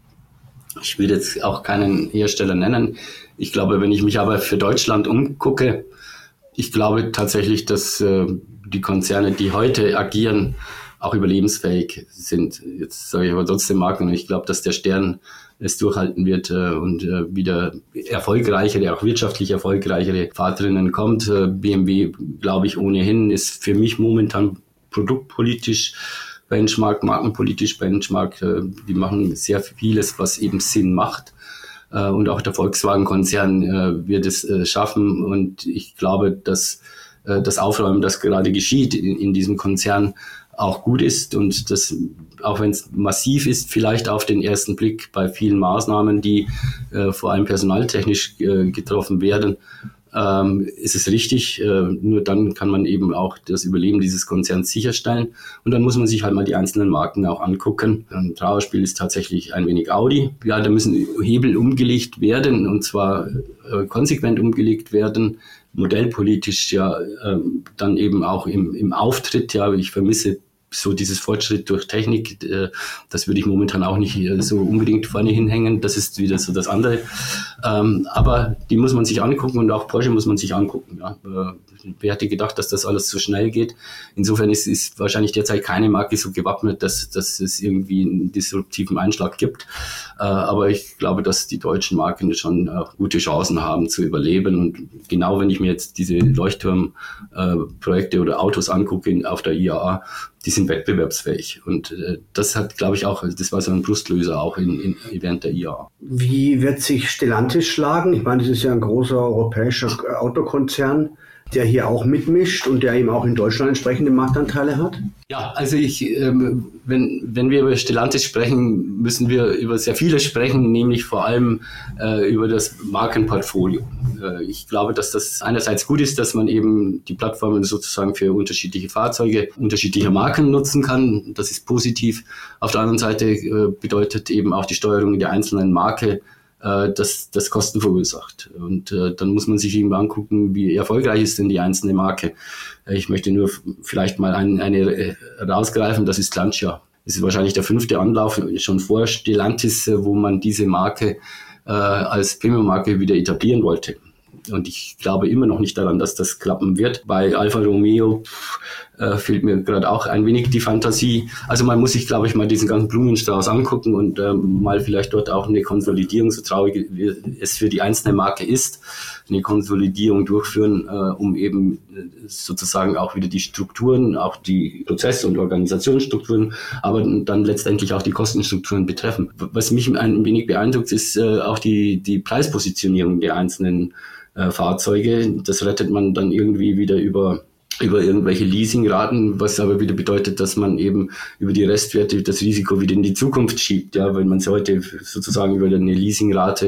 Speaker 3: Ich will jetzt auch keinen Hersteller nennen. Ich glaube, wenn ich mich aber für Deutschland umgucke, ich glaube tatsächlich, dass äh, die Konzerne, die heute agieren, auch überlebensfähig sind. Jetzt sage ich aber trotzdem Marken, und ich glaube, dass der Stern es durchhalten wird äh, und äh, wieder erfolgreichere, auch wirtschaftlich erfolgreichere Fahrerinnen kommt. Äh, B M W, glaube ich, ohnehin ist für mich momentan produktpolitisch Benchmark, markenpolitisch Benchmark. Äh, die machen sehr vieles, was eben Sinn macht. Äh, und auch der Volkswagen-Konzern äh, wird es äh, schaffen. Und ich glaube, dass äh, das Aufräumen, das gerade geschieht in, in diesem Konzern, auch gut ist und das, auch wenn es massiv ist, vielleicht auf den ersten Blick bei vielen Maßnahmen, die äh, vor allem personaltechnisch äh, getroffen werden, ähm, ist es richtig. Äh, nur dann kann man eben auch das Überleben dieses Konzerns sicherstellen. Und dann muss man sich halt mal die einzelnen Marken auch angucken. Ein Trauerspiel ist tatsächlich ein wenig Audi. Ja, da müssen Hebel umgelegt werden, und zwar äh, konsequent umgelegt werden. Modellpolitisch ja äh, dann eben auch im, im Auftritt. Ja, ich vermisse so dieses Fortschritt durch Technik, äh, das würde ich momentan auch nicht äh, so unbedingt vorne hinhängen. Das ist wieder so das andere. Ähm, aber die muss man sich angucken, und auch Porsche muss man sich angucken. Ja. Äh, wer hätte gedacht, dass das alles so schnell geht? Insofern ist, ist wahrscheinlich derzeit keine Marke so gewappnet, dass, dass es irgendwie einen disruptiven Einschlag gibt. Äh, aber ich glaube, dass die deutschen Marken schon auch gute Chancen haben zu überleben. Und genau wenn ich mir jetzt diese Leuchtturmprojekte äh, oder Autos angucke in, auf der I A A, die sind wettbewerbsfähig. Und äh, das hat, glaube ich, auch, das war so ein Brustlöser auch in, in, während der I A A.
Speaker 2: Wie wird sich Stellantis schlagen? Ich meine, das ist ja ein großer europäischer Autokonzern, der hier auch mitmischt und der eben auch in Deutschland entsprechende Marktanteile hat?
Speaker 3: Ja, also ich, ähm, wenn, wenn wir über Stellantis sprechen, müssen wir über sehr vieles sprechen, nämlich vor allem äh, über das Markenportfolio. Äh, ich glaube, dass das einerseits gut ist, dass man eben die Plattformen sozusagen für unterschiedliche Fahrzeuge, unterschiedliche Marken nutzen kann. Das ist positiv. Auf der anderen Seite äh, bedeutet eben auch die Steuerung der einzelnen Marke, dass das Kosten verursacht. Und äh, dann muss man sich eben angucken, wie erfolgreich ist denn die einzelne Marke. Ich möchte nur f- vielleicht mal ein, eine äh, rausgreifen, das ist Lancia. Das ist wahrscheinlich der fünfte Anlauf schon vor Stellantis, äh, wo man diese Marke äh, als Premium-Marke wieder etablieren wollte. Und ich glaube immer noch nicht daran, dass das klappen wird. Bei Alfa Romeo äh, fehlt mir gerade auch ein wenig die Fantasie. Also man muss sich, glaube ich, mal diesen ganzen Blumenstrauß angucken und äh, mal vielleicht dort auch eine Konsolidierung, so traurig wie es für die einzelne Marke ist, eine Konsolidierung durchführen, äh, um eben sozusagen auch wieder die Strukturen, auch die Prozess- und Organisationsstrukturen, aber dann letztendlich auch die Kostenstrukturen betreffen. Was mich ein wenig beeindruckt, ist äh, auch die, die Preispositionierung der einzelnen äh, Fahrzeuge. Das rettet man dann irgendwie wieder über über irgendwelche Leasingraten, was aber wieder bedeutet, dass man eben über die Restwerte das Risiko wieder in die Zukunft schiebt. Ja, wenn man es heute sozusagen über eine Leasingrate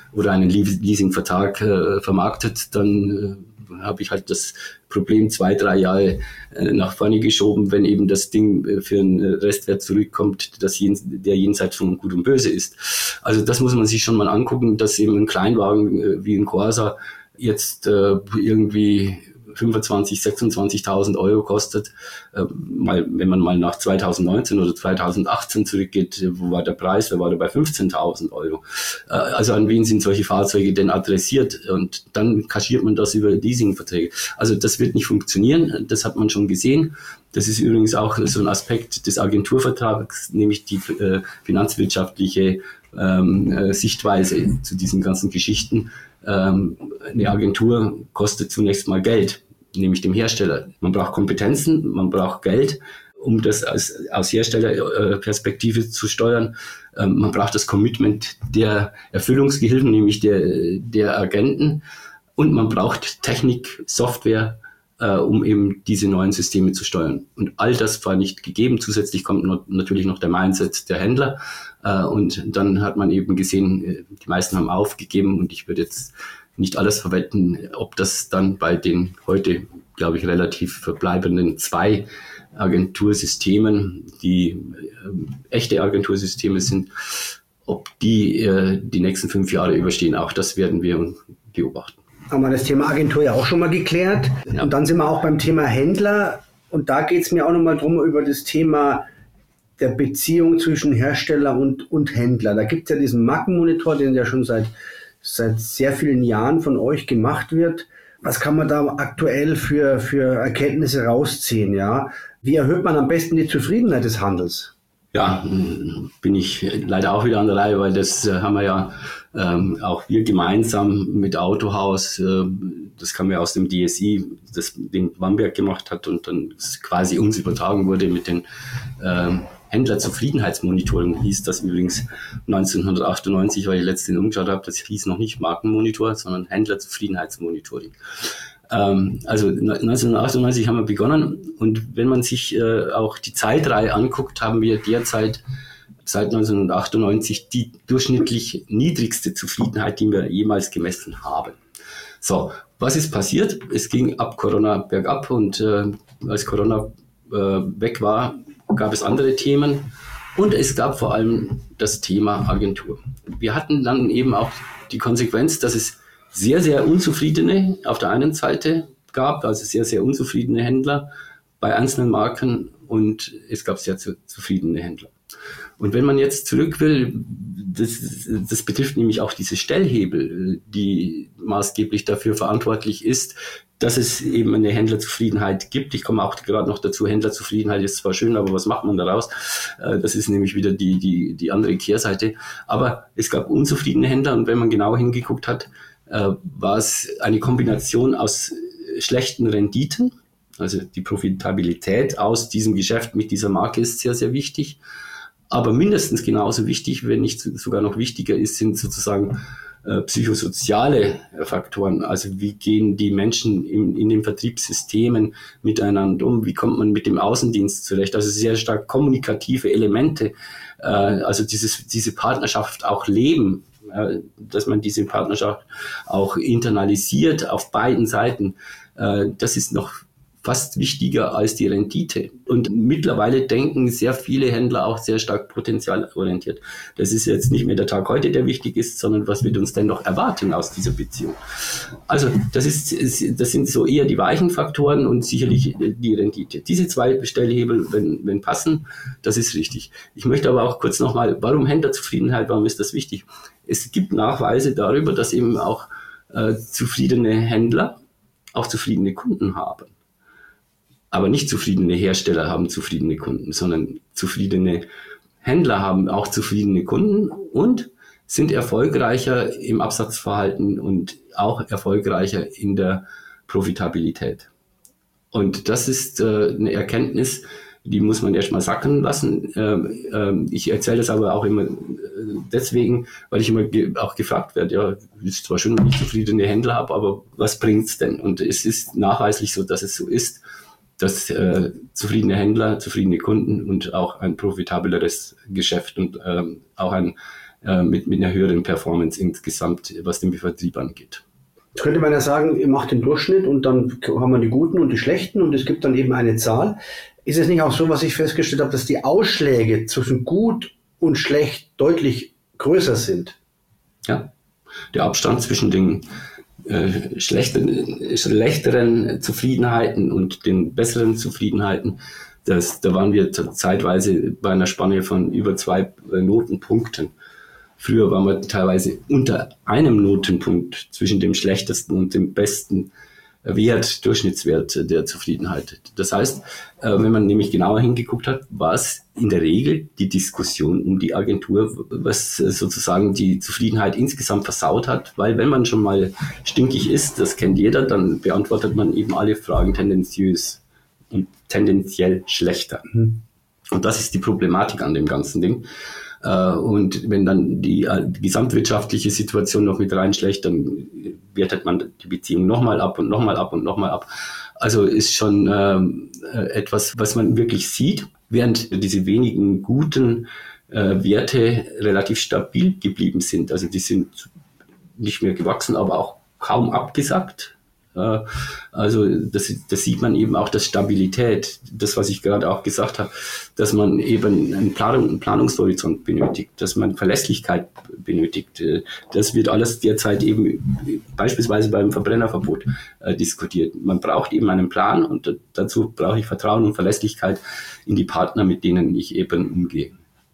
Speaker 3: oder einen Leasingvertrag äh, vermarktet, dann äh, habe ich halt das Problem zwei, drei Jahre äh, nach vorne geschoben, wenn eben das Ding äh, für einen Restwert zurückkommt, das jen, der jenseits von Gut und Böse ist. Also das muss man sich schon mal angucken, dass eben ein Kleinwagen äh, wie ein Corsa jetzt äh, irgendwie fünfundzwanzig, sechsundzwanzigtausend Euro kostet. Äh, mal, wenn man mal nach zweitausendneunzehn oder zweitausendachtzehn zurückgeht, wo war der Preis? Da war der bei fünfzehntausend Euro. Äh, also an wen sind solche Fahrzeuge denn adressiert? Und dann kaschiert man das über Leasingverträge. Also das wird nicht funktionieren. Das hat man schon gesehen. Das ist übrigens auch so ein Aspekt des Agenturvertrags, nämlich die äh, finanzwirtschaftliche ähm, äh, Sichtweise zu diesen ganzen Geschichten. Ähm, eine Agentur kostet zunächst mal Geld, nämlich dem Hersteller. Man braucht Kompetenzen, man braucht Geld, um das als, aus Herstellerperspektive zu steuern. Ähm, man braucht das Commitment der Erfüllungsgehilfen, nämlich der, der Agenten. Und man braucht Technik, Software, äh, um eben diese neuen Systeme zu steuern. Und all das war nicht gegeben. Zusätzlich kommt noch, natürlich noch der Mindset der Händler. Äh, und dann hat man eben gesehen, die meisten haben aufgegeben. Und ich würde jetzt nicht alles verwetten, ob das dann bei den heute, glaube ich, relativ verbleibenden zwei Agentursystemen, die äh, echte Agentursysteme sind, ob die äh, die nächsten fünf Jahre überstehen. Auch das werden wir beobachten.
Speaker 2: Haben wir das Thema Agentur ja auch schon mal geklärt. Ja. Und dann sind wir auch beim Thema Händler. Und da geht es mir auch nochmal drum, über das Thema der Beziehung zwischen Hersteller und, und Händler. Da gibt es ja diesen Markenmonitor, den ja schon seit, seit sehr vielen Jahren von euch gemacht wird. Was kann man da aktuell für, für Erkenntnisse rausziehen? Ja? Wie erhöht man am besten die Zufriedenheit des Handels?
Speaker 3: Ja, bin ich leider auch wieder an der Reihe, weil das äh, haben wir ja ähm, auch wir gemeinsam mit Autohaus, äh, das kam ja aus dem D S I, das den Bamberg gemacht hat und dann quasi uns übertragen wurde mit den ähm, Händlerzufriedenheitsmonitoring, hieß das übrigens neunzehnhundertachtundneunzig, weil ich letztens umgeschaut habe, das hieß noch nicht Markenmonitor, sondern Händlerzufriedenheitsmonitoring. Ähm, also neunzehnhundertachtundneunzig haben wir begonnen und wenn man sich äh, auch die Zeitreihe anguckt, haben wir derzeit seit neunzehnhundertachtundneunzig die durchschnittlich niedrigste Zufriedenheit, die wir jemals gemessen haben. So, was ist passiert? Es ging ab Corona bergab und äh, als Corona äh, weg war, gab es andere Themen und es gab vor allem das Thema Agentur. Wir hatten dann eben auch die Konsequenz, dass es sehr, sehr unzufriedene auf der einen Seite gab, also sehr, sehr unzufriedene Händler bei einzelnen Marken und es gab sehr zu, zufriedene Händler. Und wenn man jetzt zurück will, das, das betrifft nämlich auch diese Stellhebel, die maßgeblich dafür verantwortlich ist, dass es eben eine Händlerzufriedenheit gibt. Ich komme auch gerade noch dazu, Händlerzufriedenheit ist zwar schön, aber was macht man daraus? Das ist nämlich wieder die, die, die andere Kehrseite. Aber es gab unzufriedene Händler und wenn man genau hingeguckt hat, war es eine Kombination aus schlechten Renditen, also die Profitabilität aus diesem Geschäft mit dieser Marke ist sehr, sehr wichtig. Aber mindestens genauso wichtig, wenn nicht sogar noch wichtiger ist, sind sozusagen äh, psychosoziale Faktoren. Also wie gehen die Menschen in, in den Vertriebssystemen miteinander um? Wie kommt man mit dem Außendienst zurecht? Also sehr stark kommunikative Elemente. Äh, also dieses, diese Partnerschaft auch leben, äh, dass man diese Partnerschaft auch internalisiert auf beiden Seiten. Äh, das ist noch fast wichtiger als die Rendite. Und mittlerweile denken sehr viele Händler auch sehr stark potenzialorientiert. Das ist jetzt nicht mehr der Tag heute, der wichtig ist, sondern was wird uns denn noch erwarten aus dieser Beziehung? Also das ist, das sind so eher die weichen Faktoren und sicherlich die Rendite. Diese zwei Stellhebel, wenn, wenn passen, das ist richtig. Ich möchte aber auch kurz nochmal, warum Händlerzufriedenheit, warum ist das wichtig? Es gibt Nachweise darüber, dass eben auch äh, zufriedene Händler auch zufriedene Kunden haben. Aber nicht zufriedene Hersteller haben zufriedene Kunden, sondern zufriedene Händler haben auch zufriedene Kunden und sind erfolgreicher im Absatzverhalten und auch erfolgreicher in der Profitabilität. Und das ist äh, eine Erkenntnis, die muss man erstmal sacken lassen. Ähm, ähm, ich erzähle das aber auch immer deswegen, weil ich immer ge- auch gefragt werde, ja, ist zwar schön, wenn ich zufriedene Händler habe, aber was bringt's denn? Und es ist nachweislich so, dass es so ist, dass äh, zufriedene Händler, zufriedene Kunden und auch ein profitableres Geschäft und ähm, auch ein äh, mit, mit einer höheren Performance insgesamt, was den Vertrieb angeht.
Speaker 2: Jetzt könnte man ja sagen, ihr macht den Durchschnitt und dann haben wir die Guten und die Schlechten und es gibt dann eben eine Zahl. Ist es nicht auch so, was ich festgestellt habe, dass die Ausschläge zwischen gut und schlecht deutlich größer sind?
Speaker 3: Ja, der Abstand zwischen den äh, schlechteren, schlechteren Zufriedenheiten und den besseren Zufriedenheiten, das, da waren wir zeitweise bei einer Spanne von über zwei Notenpunkten. Früher waren wir teilweise unter einem Notenpunkt zwischen dem schlechtesten und dem besten Wert, Durchschnittswert der Zufriedenheit. Das heißt, wenn man nämlich genauer hingeguckt hat, war es in der Regel die Diskussion um die Agentur, was sozusagen die Zufriedenheit insgesamt versaut hat, weil wenn man schon mal stinkig ist, das kennt jeder, dann beantwortet man eben alle Fragen tendenziös und tendenziell schlechter. Mhm. Und das ist die Problematik an dem ganzen Ding. Und wenn dann die, die gesamtwirtschaftliche Situation noch mit reinschlägt, dann wertet man die Beziehung nochmal ab und nochmal ab und nochmal ab. Also ist schon äh, etwas, was man wirklich sieht, während diese wenigen guten äh, Werte relativ stabil geblieben sind. Also die sind nicht mehr gewachsen, aber auch kaum abgesackt. Also das, das sieht man eben auch, dass Stabilität, das was ich gerade auch gesagt habe, dass man eben einen, Planung, einen Planungshorizont benötigt, dass man Verlässlichkeit benötigt. Das wird alles derzeit eben beispielsweise beim Verbrennerverbot äh, diskutiert. Man braucht eben einen Plan und dazu brauche ich Vertrauen und Verlässlichkeit in die Partner, mit denen ich eben umgehe.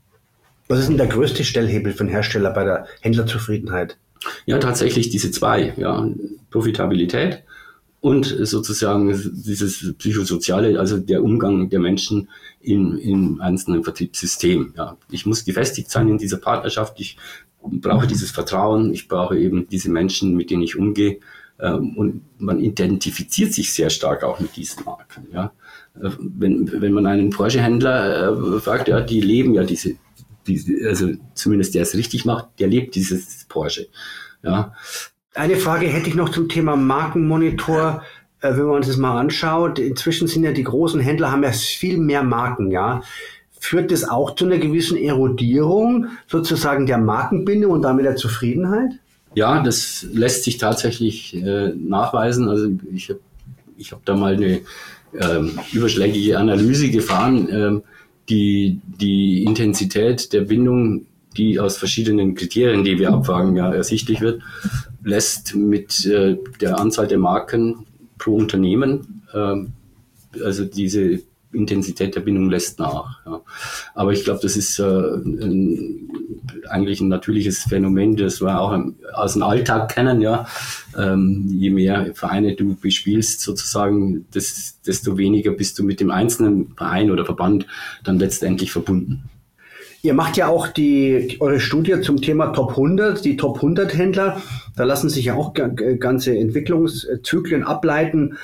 Speaker 2: Was ist denn der größte Stellhebel für einen Hersteller bei der Händlerzufriedenheit?
Speaker 3: Ja, tatsächlich diese zwei, ja, Profitabilität und sozusagen dieses Psychosoziale, also der Umgang der Menschen in, im einzelnen Vertriebssystem. Ja, ich muss gefestigt sein in dieser Partnerschaft, ich brauche dieses Vertrauen, ich brauche eben diese Menschen, mit denen ich umgehe, ähm, und man identifiziert sich sehr stark auch mit diesen Marken. Ja, wenn, wenn man einen Porsche-Händler äh, fragt, ja, die leben ja diese Die, also zumindest der es richtig macht, der lebt dieses Porsche. Ja.
Speaker 2: Eine Frage hätte ich noch zum Thema Markenmonitor. Äh, wenn man uns das mal anschaut, inzwischen sind ja die großen Händler, haben ja viel mehr Marken, ja. Führt das auch zu einer gewissen Erodierung sozusagen der Markenbindung und damit der Zufriedenheit?
Speaker 3: Ja, das lässt sich tatsächlich äh, nachweisen. Also ich habe ich hab da mal eine ähm, überschlägige Analyse gefahren, ähm, die die Intensität der Bindung, die aus verschiedenen Kriterien, die wir abfragen, ja ersichtlich wird, lässt mit äh, der Anzahl der Marken pro Unternehmen, äh, also diese Intensität der Bindung lässt nach. Ja. Aber ich glaube, das ist äh, ein, eigentlich ein natürliches Phänomen, das wir auch im, aus dem Alltag kennen. Ja. Ähm, je mehr Vereine du bespielst, sozusagen, das, desto weniger bist du mit dem einzelnen Verein oder Verband dann letztendlich verbunden.
Speaker 2: Ihr macht ja auch die eure Studie zum Thema Top hundert, die Top hundert Händler. Da lassen sich ja auch g- ganze Entwicklungszyklen ableiten.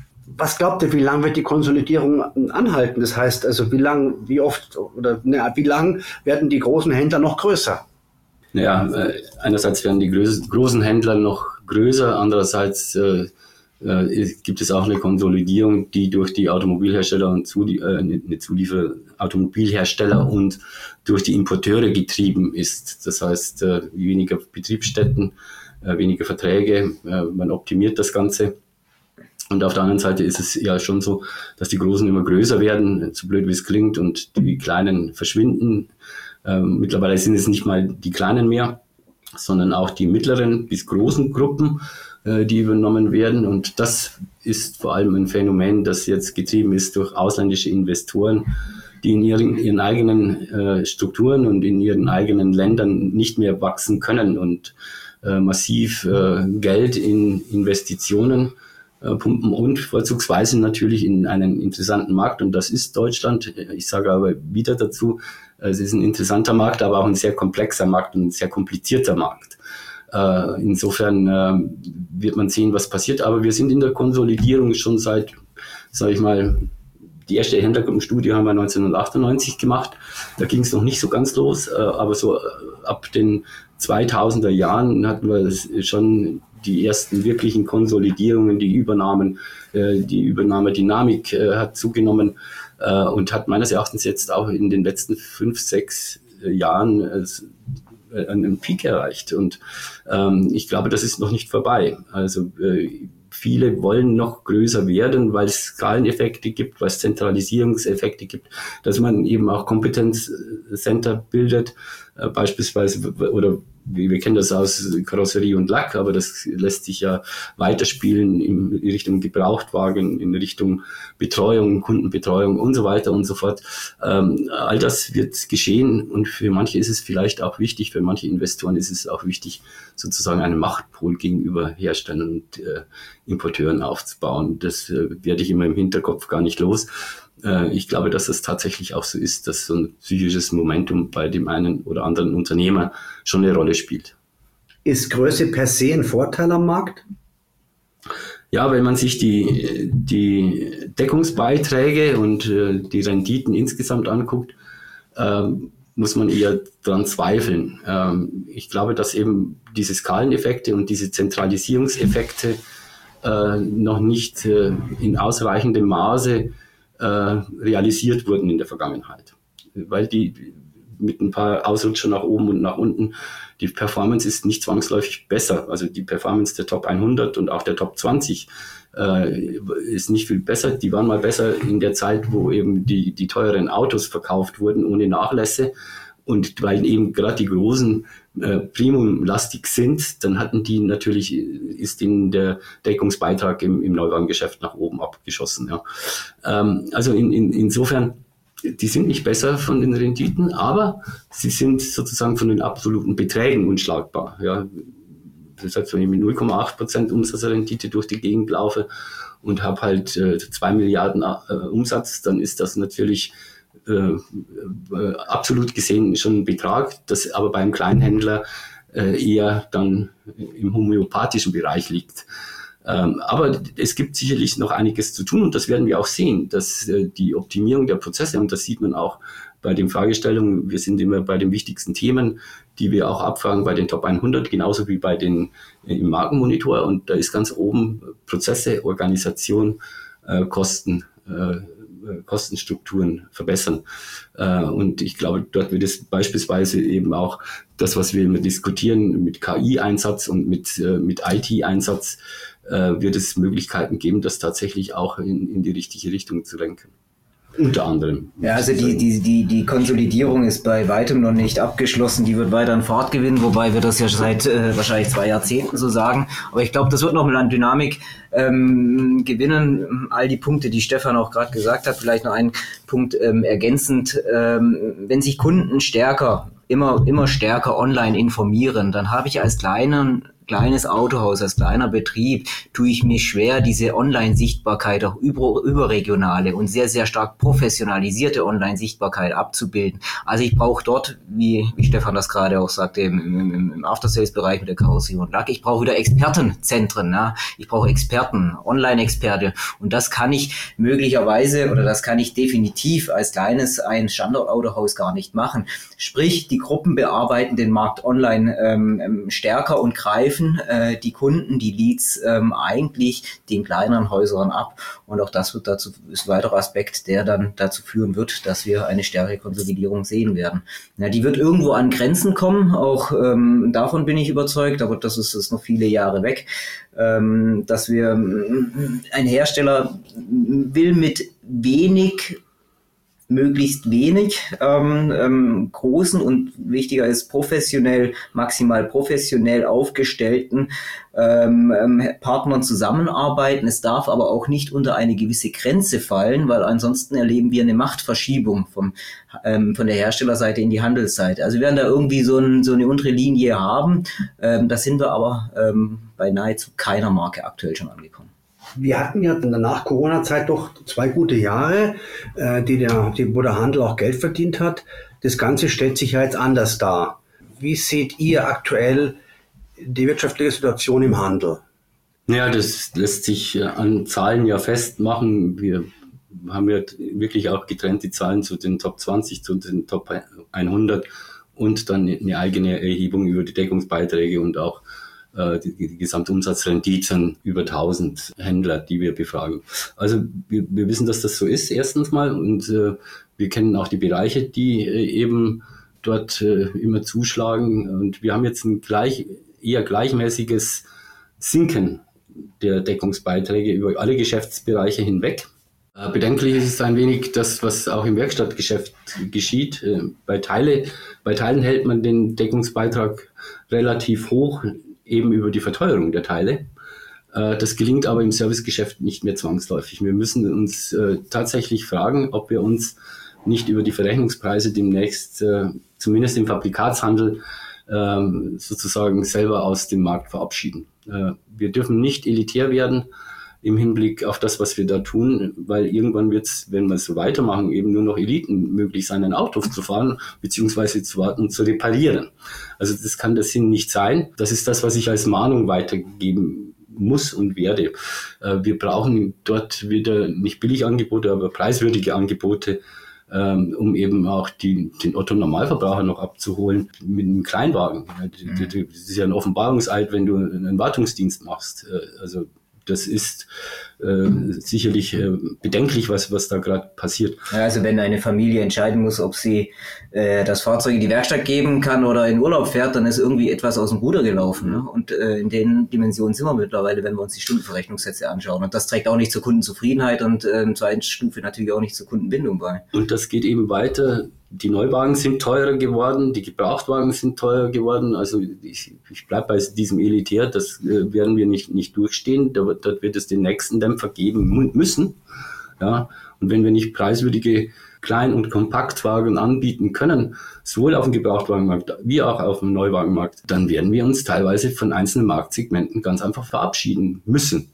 Speaker 2: Was glaubt ihr, wie lange wird die Konsolidierung anhalten? Das heißt, also wie lang, wie oft oder na, wie lang werden die großen Händler noch größer?
Speaker 3: Naja, äh, einerseits werden die größ- großen Händler noch größer, andererseits äh, äh, gibt es auch eine Konsolidierung, die durch die Automobilhersteller und Zulie- äh, eine Zuliefer Automobilhersteller und durch die Importeure getrieben ist. Das heißt, äh, weniger Betriebsstätten, äh, weniger Verträge, äh, man optimiert das Ganze. Und auf der anderen Seite ist es ja schon so, dass die Großen immer größer werden, so blöd wie es klingt, und die Kleinen verschwinden. Ähm, mittlerweile sind es nicht mal die Kleinen mehr, sondern auch die mittleren bis großen Gruppen, äh, die übernommen werden. Und das ist vor allem ein Phänomen, das jetzt getrieben ist durch ausländische Investoren, die in ihren, ihren eigenen äh, Strukturen und in ihren eigenen Ländern nicht mehr wachsen können und äh, massiv äh, Geld in Investitionen pumpen und vorzugsweise natürlich in einen interessanten Markt, und das ist Deutschland. Ich sage aber wieder dazu, es ist ein interessanter Markt, aber auch ein sehr komplexer Markt und ein sehr komplizierter Markt. Insofern wird man sehen, was passiert, aber wir sind in der Konsolidierung schon seit, sage ich mal, die erste Händlergruppenstudie haben wir neunzehnhundertachtundneunzig gemacht. Da ging es noch nicht so ganz los, aber so ab den zweitausender Jahren hatten wir schon die ersten wirklichen Konsolidierungen, die Übernahmen, die Übernahmedynamik hat zugenommen und hat meines Erachtens jetzt auch in den letzten fünf, sechs Jahren einen Peak erreicht. Und ähm, ich glaube, das ist noch nicht vorbei. Also äh, viele wollen noch größer werden, weil es Skaleneffekte gibt, weil es Zentralisierungseffekte gibt, dass man eben auch Kompetenzcenter bildet, äh, beispielsweise, oder wir kennen das aus Karosserie und Lack, aber das lässt sich ja weiterspielen in Richtung Gebrauchtwagen, in Richtung Betreuung, Kundenbetreuung und so weiter und so fort. Ähm, all das wird geschehen und für manche ist es vielleicht auch wichtig, für manche Investoren ist es auch wichtig, sozusagen einen Machtpol gegenüber Herstellern und äh, Importeuren aufzubauen. Das äh, werde ich immer im Hinterkopf gar nicht los. Äh, ich glaube, dass es tatsächlich auch so ist, dass so ein psychisches Momentum bei dem einen oder anderen Unternehmer schon eine Rolle spielt.
Speaker 2: Ist Größe per se ein Vorteil am Markt?
Speaker 3: Ja, wenn man sich die, die Deckungsbeiträge und äh, die Renditen insgesamt anguckt, ähm, muss man eher dran zweifeln. Ähm, ich glaube, dass eben diese Skaleneffekte und diese Zentralisierungseffekte äh, noch nicht äh, in ausreichendem Maße äh, realisiert wurden in der Vergangenheit. Weil die mit ein paar Ausrutscher nach oben und nach unten, die Performance ist nicht zwangsläufig besser. Also die Performance der Top hundert und auch der Top zwanzig äh, ist nicht viel besser. Die waren mal besser in der Zeit, wo eben die, die teuren Autos verkauft wurden ohne Nachlässe. Und weil eben gerade die großen äh, Premium-lastig sind, dann hatten die natürlich, ist ihnen der Deckungsbeitrag im, im Neuwagengeschäft nach oben abgeschossen. Ja. Ähm, also in, in, insofern, die sind nicht besser von den Renditen, aber sie sind sozusagen von den absoluten Beträgen unschlagbar. Ja. Das heißt, wenn ich mit null Komma acht Prozent Umsatzrendite durch die Gegend laufe und habe halt äh, zwei Milliarden äh, Umsatz, dann ist das natürlich äh, äh, absolut gesehen schon ein Betrag, das aber beim Kleinhändler äh, eher dann im homöopathischen Bereich liegt. Ähm, aber es gibt sicherlich noch einiges zu tun und das werden wir auch sehen, dass äh, die Optimierung der Prozesse, und das sieht man auch bei den Fragestellungen, wir sind immer bei den wichtigsten Themen, die wir auch abfragen bei den Top hundert, genauso wie bei den äh, im Markenmonitor, und da ist ganz oben Prozesse, Organisation, äh, Kosten, äh, Kostenstrukturen verbessern. Äh, und ich glaube, dort wird es beispielsweise eben auch das, was wir immer diskutieren, mit K I-Einsatz und mit, äh, mit I T-Einsatz, äh, wird es Möglichkeiten geben, das tatsächlich auch in, in die richtige Richtung zu lenken. Unter anderem.
Speaker 4: Ja, also die, die, die, die Konsolidierung ist bei weitem noch nicht abgeschlossen. Die wird weiter an Fahrt gewinnen, wobei wir das ja seit äh, wahrscheinlich zwei Jahrzehnten so sagen. Aber ich glaube, das wird noch mal an Dynamik ähm, gewinnen. All die Punkte, die Stefan auch gerade gesagt hat, vielleicht noch einen Punkt ähm, ergänzend. Ähm, wenn sich Kunden stärker, immer, immer stärker online informieren, dann habe ich als kleinen kleines Autohaus, als kleiner Betrieb, tue ich mir schwer, diese Online-Sichtbarkeit, auch über, überregionale und sehr, sehr stark professionalisierte Online-Sichtbarkeit abzubilden. Also ich brauche dort, wie, wie Stefan das gerade auch sagte, im, im, im After-Sales-Bereich mit der Karosserie und Lack, ich brauche wieder Expertenzentren, ja? Ich brauche Experten, Online-Experte, und das kann ich möglicherweise oder das kann ich definitiv als kleines ein Standort-Autohaus gar nicht machen. Sprich, die Gruppen bearbeiten den Markt online ähm, stärker und greifen die Kunden, die Leads ähm, eigentlich den kleineren Häusern ab. Und auch das wird dazu, ist ein weiterer Aspekt, der dann dazu führen wird, dass wir eine stärkere Konsolidierung sehen werden. Ja, die wird irgendwo an Grenzen kommen, auch ähm, davon bin ich überzeugt, aber das ist, ist noch viele Jahre weg, ähm, dass wir, ein Hersteller will mit wenig möglichst wenig ähm, ähm, großen und wichtiger ist professionell, maximal professionell aufgestellten ähm, ähm, Partnern zusammenarbeiten. Es darf aber auch nicht unter eine gewisse Grenze fallen, weil ansonsten erleben wir eine Machtverschiebung vom, ähm, von der Herstellerseite in die Handelsseite. Also wir werden da irgendwie so, ein, so eine untere Linie haben. Ähm, da sind wir aber ähm, bei nahezu keiner Marke aktuell schon angekommen.
Speaker 2: Wir hatten ja in der Nach-Corona-Zeit doch zwei gute Jahre, äh, die der, die, wo der Handel auch Geld verdient hat. Das Ganze stellt sich ja jetzt anders dar. Wie seht ihr aktuell die wirtschaftliche Situation im Handel?
Speaker 3: Ja, das lässt sich an Zahlen ja festmachen. Wir haben ja wirklich auch getrennt die Zahlen zu den Top zwanzig, zu den Top hundert und dann eine eigene Erhebung über die Deckungsbeiträge und auch Die, die Gesamtumsatzrenditen über tausend Händler, die wir befragen. Also wir, wir wissen, dass das so ist, erstens mal, und äh, wir kennen auch die Bereiche, die äh, eben dort äh, immer zuschlagen. Und wir haben jetzt ein gleich, eher gleichmäßiges Sinken der Deckungsbeiträge über alle Geschäftsbereiche hinweg. Äh, bedenklich ist es ein wenig das, was auch im Werkstattgeschäft geschieht. Äh, bei, Teile, bei Teilen hält man den Deckungsbeitrag relativ hoch, eben über die Verteuerung der Teile. Äh, das gelingt aber im Servicegeschäft nicht mehr zwangsläufig. Wir müssen uns äh, tatsächlich fragen, ob wir uns nicht über die Verrechnungspreise demnächst, äh, zumindest im Fabrikatshandel, äh, sozusagen selber aus dem Markt verabschieden. Äh, wir dürfen nicht elitär werden im Hinblick auf das, was wir da tun, weil irgendwann wird es, wenn wir es so weitermachen, eben nur noch Eliten möglich sein, ein Auto zu fahren, beziehungsweise zu warten und zu reparieren. Also das kann der Sinn nicht sein. Das ist das, was ich als Mahnung weitergeben muss und werde. Äh, wir brauchen dort wieder nicht Billigangebote, aber preiswürdige Angebote, ähm, um eben auch die, den Otto-Normalverbraucher noch abzuholen mit einem Kleinwagen. Das ist ja ein Offenbarungseid, wenn du einen Wartungsdienst machst. Äh, also das ist äh, sicherlich äh, bedenklich, was, was da gerade passiert.
Speaker 4: Ja, also wenn eine Familie entscheiden muss, ob sie äh, das Fahrzeug in die Werkstatt geben kann oder in Urlaub fährt, dann ist irgendwie etwas aus dem Ruder gelaufen. Ne? Und äh, in den Dimensionen sind wir mittlerweile, wenn wir uns die Stundenverrechnungssätze anschauen. Und das trägt auch nicht zur Kundenzufriedenheit und äh, in zweiter Stufe natürlich auch nicht zur Kundenbindung bei.
Speaker 3: Und das geht eben weiter. Die Neuwagen sind teurer geworden, die Gebrauchtwagen sind teurer geworden. Also ich, ich bleibe bei diesem Elitär, das äh, werden wir nicht, nicht durchstehen. Da, dort wird es den nächsten Dämpfer geben müssen. Ja, und wenn wir nicht preiswürdige Klein- und Kompaktwagen anbieten können, sowohl auf dem Gebrauchtwagenmarkt wie auch auf dem Neuwagenmarkt, dann werden wir uns teilweise von einzelnen Marktsegmenten ganz einfach verabschieden müssen.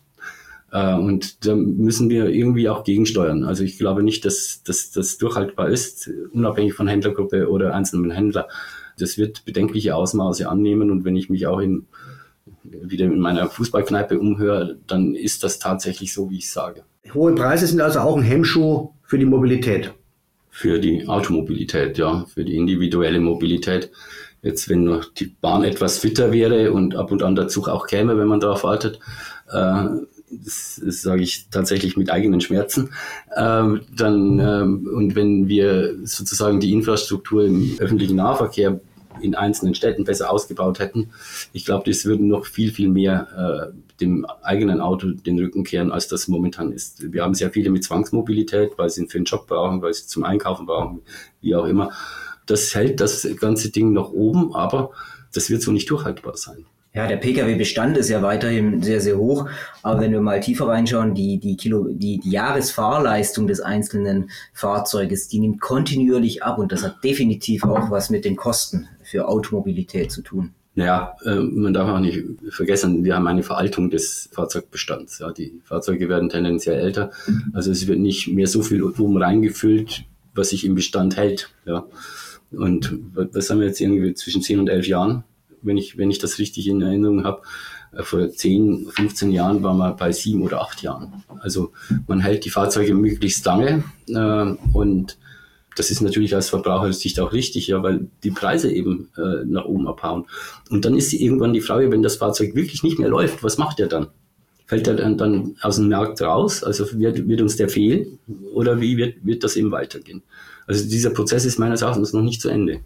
Speaker 3: Und da müssen wir irgendwie auch gegensteuern. Also ich glaube nicht, dass, dass das durchhaltbar ist, unabhängig von Händlergruppe oder einzelnen Händler. Das wird bedenkliche Ausmaße annehmen. Und wenn ich mich auch in, wieder in meiner Fußballkneipe umhöre, dann ist das tatsächlich so, wie ich sage.
Speaker 2: Hohe Preise sind also auch ein Hemmschuh für die Mobilität.
Speaker 3: Für die Automobilität, ja, für die individuelle Mobilität. Jetzt, wenn noch die Bahn etwas fitter wäre und ab und an der Zug auch käme, wenn man darauf wartet, äh, Das, das sage ich tatsächlich mit eigenen Schmerzen. Ähm, dann ähm, und wenn wir sozusagen die Infrastruktur im öffentlichen Nahverkehr in einzelnen Städten besser ausgebaut hätten, ich glaube, das würde noch viel, viel mehr äh, dem eigenen Auto den Rücken kehren, als das momentan ist. Wir haben sehr viele mit Zwangsmobilität, weil sie ihn für den Job brauchen, weil sie zum Einkaufen brauchen, wie auch immer. Das hält das ganze Ding noch oben, aber das wird so nicht durchhaltbar sein.
Speaker 4: Ja, der Pkw-Bestand ist ja weiterhin sehr, sehr hoch. Aber wenn wir mal tiefer reinschauen, die, die Kilo, die, die Jahresfahrleistung des einzelnen Fahrzeuges, die nimmt kontinuierlich ab. Und das hat definitiv auch was mit den Kosten für Automobilität zu tun.
Speaker 3: Naja, äh, man darf auch nicht vergessen, wir haben eine Veraltung des Fahrzeugbestands. Ja, die Fahrzeuge werden tendenziell älter. Also es wird nicht mehr so viel oben reingefüllt, was sich im Bestand hält. Ja. Und was haben wir jetzt irgendwie zwischen zehn und elf Jahren? Wenn ich, wenn ich das richtig in Erinnerung habe, vor zehn, fünfzehn Jahren waren wir bei sieben oder acht Jahren. Also man hält die Fahrzeuge möglichst lange äh, und das ist natürlich aus Verbrauchersicht auch richtig, ja, weil die Preise eben äh, nach oben abhauen. Und dann ist irgendwann die Frage, wenn das Fahrzeug wirklich nicht mehr läuft, was macht er dann? Fällt er dann, dann aus dem Markt raus? Also wird, wird uns der fehlen? Oder wie wird, wird das eben weitergehen? Also dieser Prozess ist meines Erachtens noch nicht zu Ende.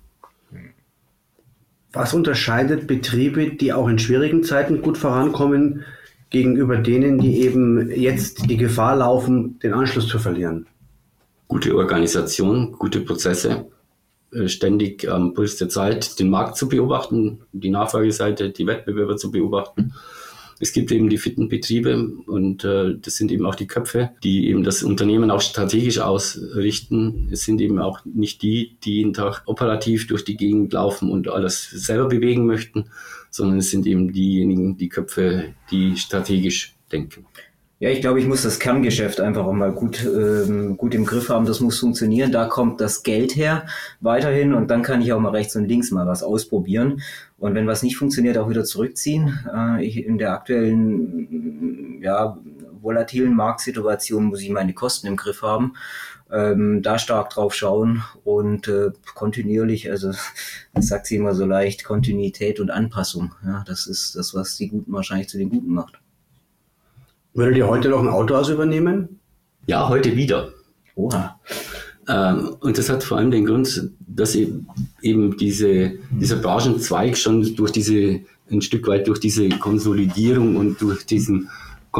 Speaker 2: Was unterscheidet Betriebe, die auch in schwierigen Zeiten gut vorankommen, gegenüber denen, die eben jetzt die Gefahr laufen, den Anschluss zu verlieren?
Speaker 3: Gute Organisation, gute Prozesse, ständig am Puls der Zeit den Markt zu beobachten, die Nachfrageseite, die Wettbewerber zu beobachten. Es gibt eben die fitten Betriebe und äh, das sind eben auch die Köpfe, die eben das Unternehmen auch strategisch ausrichten. Es sind eben auch nicht die, die jeden Tag operativ durch die Gegend laufen und alles selber bewegen möchten, sondern es sind eben diejenigen, die Köpfe, die strategisch denken.
Speaker 4: Ja, ich glaube, ich muss das Kerngeschäft einfach auch mal gut, ähm, gut im Griff haben. Das muss funktionieren. Da kommt das Geld her weiterhin und dann kann ich auch mal rechts und links mal was ausprobieren. Und wenn was nicht funktioniert, auch wieder zurückziehen. Äh, ich, in der aktuellen, ja, volatilen Marktsituation muss ich meine Kosten im Griff haben. Ähm, da stark drauf schauen und äh, kontinuierlich, also das sagt sie immer so leicht, Kontinuität und Anpassung. Ja, das ist das, was die Guten wahrscheinlich zu den Guten macht.
Speaker 2: Würdet ihr heute noch ein Autohaus übernehmen?
Speaker 3: Ja, heute wieder.
Speaker 4: Oha.
Speaker 3: Ähm, und das hat vor allem den Grund, dass eben diese, dieser Branchenzweig schon durch diese, ein Stück weit durch diese Konsolidierung und durch diesen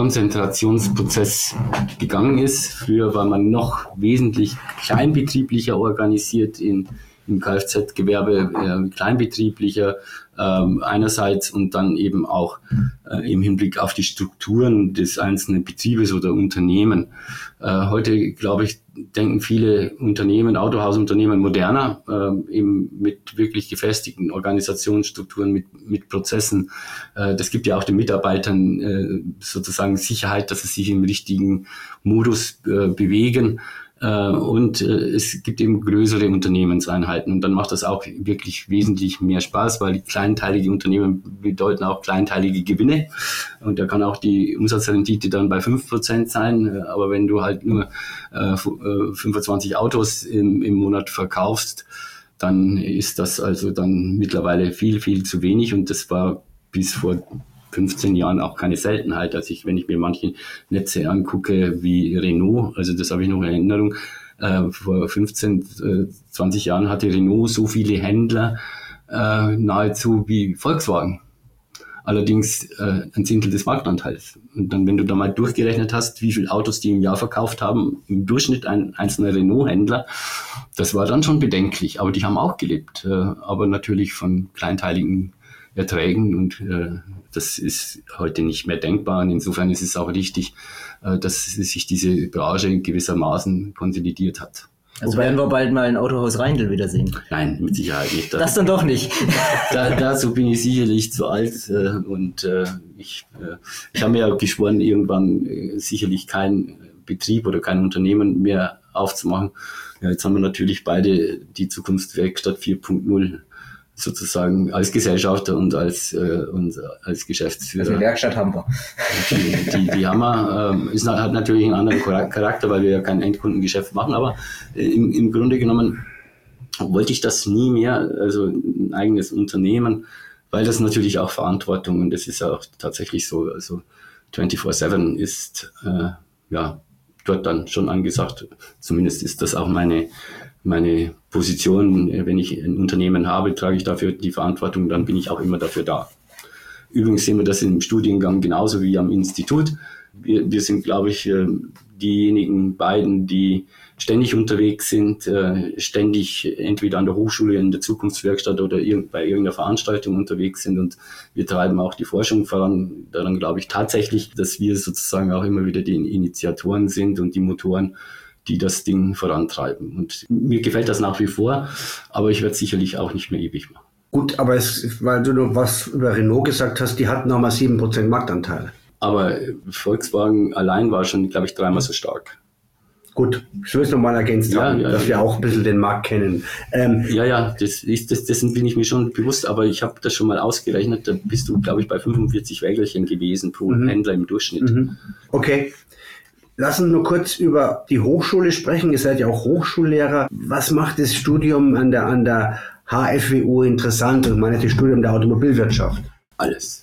Speaker 3: Konzentrationsprozess gegangen ist. Früher war man noch wesentlich kleinbetrieblicher organisiert in, im Kfz-Gewerbe, äh, kleinbetrieblicher äh, einerseits und dann eben auch äh, im Hinblick auf die Strukturen des einzelnen Betriebes oder Unternehmen. Äh, heute, glaube ich, denken viele Unternehmen, Autohausunternehmen moderner, äh, eben mit wirklich gefestigten Organisationsstrukturen, mit, mit Prozessen. Äh, das gibt ja auch den Mitarbeitern äh, sozusagen Sicherheit, dass sie sich im richtigen Modus äh, bewegen. Uh, und uh, es gibt eben größere Unternehmenseinheiten und dann macht das auch wirklich wesentlich mehr Spaß, weil die kleinteilige Unternehmen bedeuten auch kleinteilige Gewinne und da kann auch die Umsatzrendite dann bei fünf Prozent sein, aber wenn du halt nur uh, fünfundzwanzig Autos im, im Monat verkaufst, dann ist das also dann mittlerweile viel, viel zu wenig und das war bis vor fünfzehn Jahren auch keine Seltenheit. Also ich, wenn ich mir manche Netze angucke wie Renault, also das habe ich noch in Erinnerung, äh, vor fünfzehn, zwanzig Jahren hatte Renault so viele Händler äh, nahezu wie Volkswagen. Allerdings äh, ein Zehntel des Marktanteils. Und dann, wenn du da mal durchgerechnet hast, wie viele Autos die im Jahr verkauft haben, im Durchschnitt ein einzelner Renault-Händler, das war dann schon bedenklich. Aber die haben auch gelebt, äh, aber natürlich von kleinteiligen Erträgen und äh, das ist heute nicht mehr denkbar. Und insofern ist es auch richtig, äh, dass sich diese Branche gewissermaßen konsolidiert hat.
Speaker 4: Also werden wir bald mal ein Autohaus Reindl wiedersehen?
Speaker 3: Nein, mit Sicherheit nicht.
Speaker 4: Das, das dann doch nicht.
Speaker 3: Da, dazu bin ich sicherlich zu alt äh, und äh, ich, äh, ich habe mir ja geschworen, irgendwann äh, sicherlich kein Betrieb oder kein Unternehmen mehr aufzumachen. Ja, jetzt haben wir natürlich beide die Zukunftswerkstatt vier Punkt null sozusagen als Gesellschafter und als äh, und als Geschäftsführer.
Speaker 4: Also die Werkstatt haben wir.
Speaker 3: Die, die, die haben wir. Ähm, ist, hat natürlich einen anderen Charakter, weil wir ja kein Endkundengeschäft machen, aber äh, im, im Grunde genommen wollte ich das nie mehr, also ein eigenes Unternehmen, weil das natürlich auch Verantwortung und das ist ja auch tatsächlich so, also vierundzwanzig sieben ist äh, ja dort dann schon angesagt. Zumindest ist das auch meine meine Position, wenn ich ein Unternehmen habe, trage ich dafür die Verantwortung, dann bin ich auch immer dafür da. Übrigens sehen wir das im Studiengang genauso wie am Institut. Wir, wir sind, glaube ich, diejenigen beiden, die ständig unterwegs sind, ständig entweder an der Hochschule, in der Zukunftswerkstatt oder bei irgendeiner Veranstaltung unterwegs sind und wir treiben auch die Forschung voran. Daran glaube ich tatsächlich, dass wir sozusagen auch immer wieder die Initiatoren sind und die Motoren, die das Ding vorantreiben. Und mir gefällt das nach wie vor, aber ich werde es sicherlich auch nicht mehr ewig machen.
Speaker 2: Gut, aber es, weil du noch was über Renault gesagt hast, die hatten nochmal sieben Prozent Marktanteil.
Speaker 3: Aber Volkswagen allein war schon, glaube ich, dreimal so stark.
Speaker 2: Gut, ich will es nochmal ergänzt
Speaker 3: ja,
Speaker 2: haben,
Speaker 3: ja,
Speaker 2: dass
Speaker 3: ja.
Speaker 2: wir auch ein bisschen den Markt kennen. Ähm,
Speaker 3: ja, ja, das ist, das, dessen bin ich mir schon bewusst, aber ich habe das schon mal ausgerechnet, da bist du, glaube ich, bei fünfundvierzig Wägelchen gewesen pro mhm. Händler im Durchschnitt.
Speaker 2: Mhm. Okay. Lass uns nur kurz über die Hochschule sprechen. Ihr seid ja auch Hochschullehrer. Was macht das Studium an der, an der H F W U interessant? Und ich meine das Studium der Automobilwirtschaft.
Speaker 3: Alles.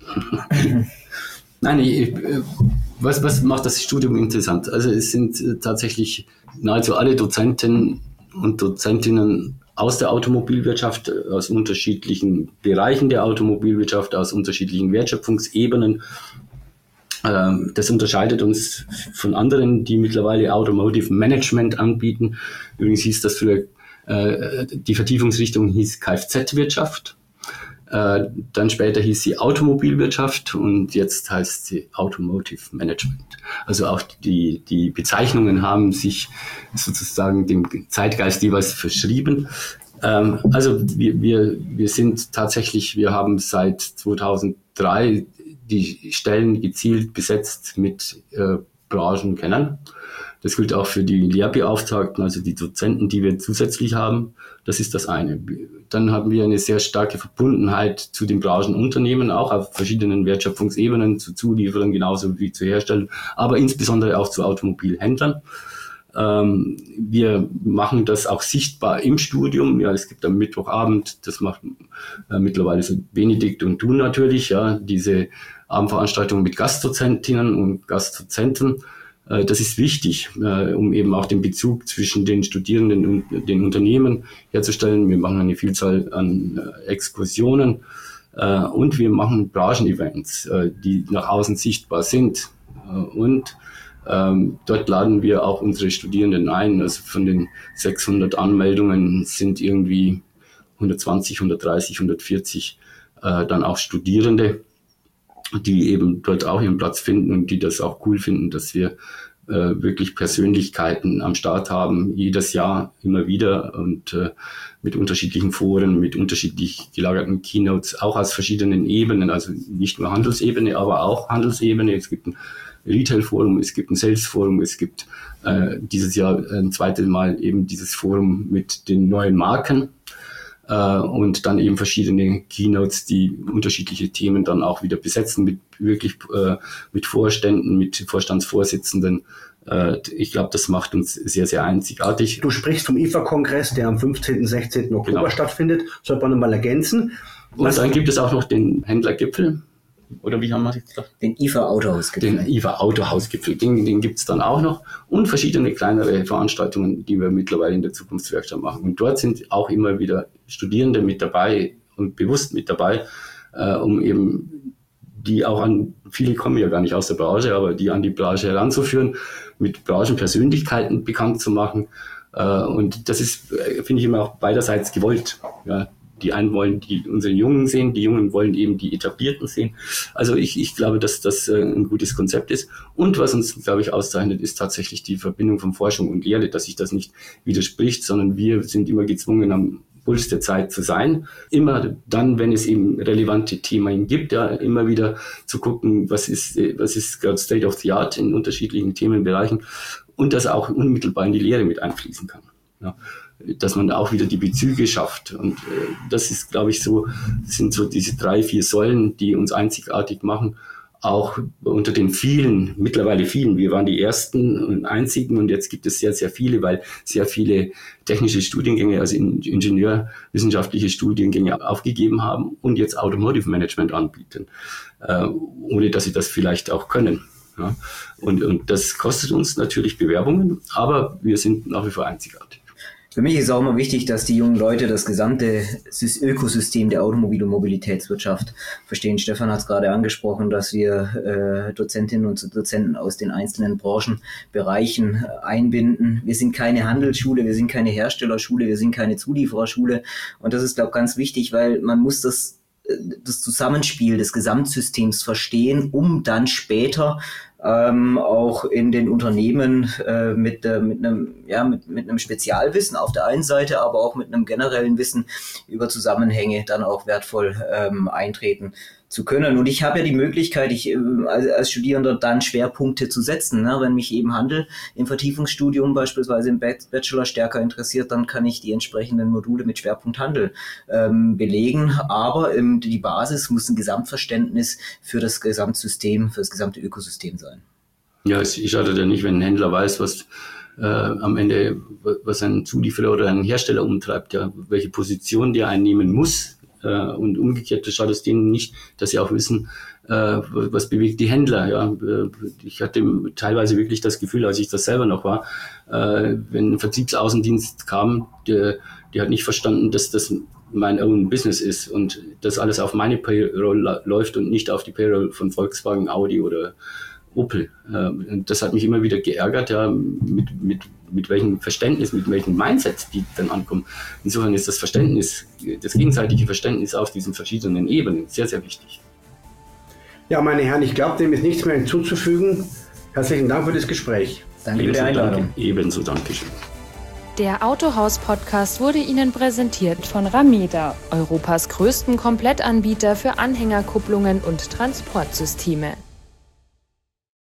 Speaker 3: Nein, ich, was, was macht das Studium interessant? Also es sind tatsächlich nahezu alle Dozenten und Dozentinnen aus der Automobilwirtschaft, aus unterschiedlichen Bereichen der Automobilwirtschaft, aus unterschiedlichen Wertschöpfungsebenen. Das unterscheidet uns von anderen, die mittlerweile Automotive Management anbieten. Übrigens hieß das früher, äh, die Vertiefungsrichtung hieß Kfz-Wirtschaft. Äh, dann später hieß sie Automobilwirtschaft und jetzt heißt sie Automotive Management. Also auch die, die Bezeichnungen haben sich sozusagen dem Zeitgeist jeweils verschrieben. Ähm, also wir, wir, wir sind tatsächlich, wir haben seit zweitausenddrei die Stellen gezielt besetzt mit äh, Branchenkennern. Das gilt auch für die Lehrbeauftragten, also die Dozenten, die wir zusätzlich haben. Das ist das eine. Dann haben wir eine sehr starke Verbundenheit zu den Branchenunternehmen, auch auf verschiedenen Wertschöpfungsebenen, zu Zulieferern genauso wie zu Herstellern, aber insbesondere auch zu Automobilhändlern. Ähm, wir machen das auch sichtbar im Studium. Ja, es gibt am Mittwochabend, das macht äh, mittlerweile so Benedikt und du natürlich, ja, diese Abendveranstaltungen mit Gastdozentinnen und Gastdozenten. Das ist wichtig, um eben auch den Bezug zwischen den Studierenden und den Unternehmen herzustellen. Wir machen eine Vielzahl an Exkursionen und wir machen Branchenevents, die nach außen sichtbar sind. Und dort laden wir auch unsere Studierenden ein. Also von den sechshundert Anmeldungen sind irgendwie hundertzwanzig, hundertdreißig, hundertvierzig dann auch Studierende, die eben dort auch ihren Platz finden und die das auch cool finden, dass wir äh, wirklich Persönlichkeiten am Start haben, jedes Jahr immer wieder und äh, mit unterschiedlichen Foren, mit unterschiedlich gelagerten Keynotes, auch aus verschiedenen Ebenen, also nicht nur Handelsebene, aber auch Handelsebene. Es gibt ein Retail-Forum, es gibt ein Sales-Forum, es gibt äh, dieses Jahr ein zweites Mal eben dieses Forum mit den neuen Marken. Und dann eben verschiedene Keynotes, die unterschiedliche Themen dann auch wieder besetzen mit wirklich äh, mit Vorständen, mit Vorstandsvorsitzenden. Äh, ich glaube, das macht uns sehr, sehr einzigartig.
Speaker 2: Du sprichst vom I F A-Kongress, der am fünfzehnten, sechzehnten Oktober genau. stattfindet. Sollte man nochmal ergänzen.
Speaker 3: Und dann gibt es auch noch den Händlergipfel. Oder wie haben wir es jetzt gesagt?
Speaker 4: Den I F A-Autohausgipfel.
Speaker 3: Den I F A-Autohausgipfel, den, den gibt es dann auch noch. Und verschiedene kleinere Veranstaltungen, die wir mittlerweile in der Zukunftswerkstatt machen. Und dort sind auch immer wieder Studierende mit dabei und bewusst mit dabei, äh, um eben die auch an, viele kommen ja gar nicht aus der Branche, aber die an die Branche heranzuführen, mit Branchenpersönlichkeiten bekannt zu machen. Äh, und das ist, finde ich, immer auch beiderseits gewollt. Ja. Die einen wollen die unseren Jungen sehen, die Jungen wollen eben die Etablierten sehen. Also ich, ich glaube, dass das äh, ein gutes Konzept ist. Und was uns, glaube ich, auszeichnet, ist tatsächlich die Verbindung von Forschung und Lehre, dass sich das nicht widerspricht, sondern wir sind immer gezwungen, am Puls der Zeit zu sein. Immer dann, wenn es eben relevante Themen gibt, ja, immer wieder zu gucken, was ist, was ist gerade State of the Art in unterschiedlichen Themenbereichen und das auch unmittelbar in die Lehre mit einfließen kann. Ja. Dass man auch wieder die Bezüge schafft. Und äh, das ist, glaube ich, so, das sind so diese drei, vier Säulen, die uns einzigartig machen. Auch unter den vielen, mittlerweile vielen, wir waren die ersten und einzigen und jetzt gibt es sehr, sehr viele, weil sehr viele technische Studiengänge, also ingenieurwissenschaftliche Studiengänge aufgegeben haben und jetzt Automotive Management anbieten, äh, ohne dass sie das vielleicht auch können. Ja. Und, und das kostet uns natürlich Bewerbungen, aber wir sind nach wie vor einzigartig.
Speaker 4: Für mich ist auch immer wichtig, dass die jungen Leute das gesamte Ökosystem der Automobil- und Mobilitätswirtschaft verstehen. Stefan hat es gerade angesprochen, dass wir äh, Dozentinnen und Dozenten aus den einzelnen Branchenbereichen äh, einbinden. Wir sind keine Handelsschule, wir sind keine Herstellerschule, wir sind keine Zuliefererschule. Und das ist, glaube ich, ganz wichtig, weil man muss das, das Zusammenspiel des Gesamtsystems verstehen, um dann später Ähm, auch in den Unternehmen äh, mit, äh, mit einem ja mit, mit einem Spezialwissen auf der einen Seite, aber auch mit einem generellen Wissen über Zusammenhänge dann auch wertvoll ähm, eintreten zu können. Und ich habe ja die Möglichkeit, ich äh, als, als Studierender dann Schwerpunkte zu setzen. Ne? Wenn mich eben Handel im Vertiefungsstudium beispielsweise im Bachelor stärker interessiert, dann kann ich die entsprechenden Module mit Schwerpunkt Handel ähm, belegen. Aber ähm, die Basis muss ein Gesamtverständnis für das Gesamtsystem, für das gesamte Ökosystem sein.
Speaker 3: Ja, es schadet ja nicht, wenn ein Händler weiß, was äh, am Ende, was ein Zulieferer oder ein Hersteller umtreibt, ja, welche Position der einnehmen muss. Äh, und umgekehrt schadet es denen nicht, dass sie auch wissen, äh, was bewegt die Händler. Ja. Ich hatte teilweise wirklich das Gefühl, als ich das selber noch war, äh, wenn ein Vertriebsaußendienst kam, der, der hat nicht verstanden, dass das mein own Business ist und das alles auf meine Payroll la- läuft und nicht auf die Payroll von Volkswagen, Audi oder Opel. Äh, das hat mich immer wieder geärgert, ja, mit, mit, mit welchem Verständnis, mit welchem Mindset die dann ankommen. Insofern ist das Verständnis, das gegenseitige Verständnis auf diesen verschiedenen Ebenen sehr, sehr wichtig.
Speaker 2: Ja, meine Herren, ich glaube, dem ist nichts mehr hinzuzufügen. Herzlichen Dank für das Gespräch.
Speaker 4: Danke für die Einladung.
Speaker 3: Danke, ebenso, Dankeschön.
Speaker 1: Der Autohaus-Podcast wurde Ihnen präsentiert von Rameda, Europas größten Komplettanbieter für Anhängerkupplungen und Transportsysteme.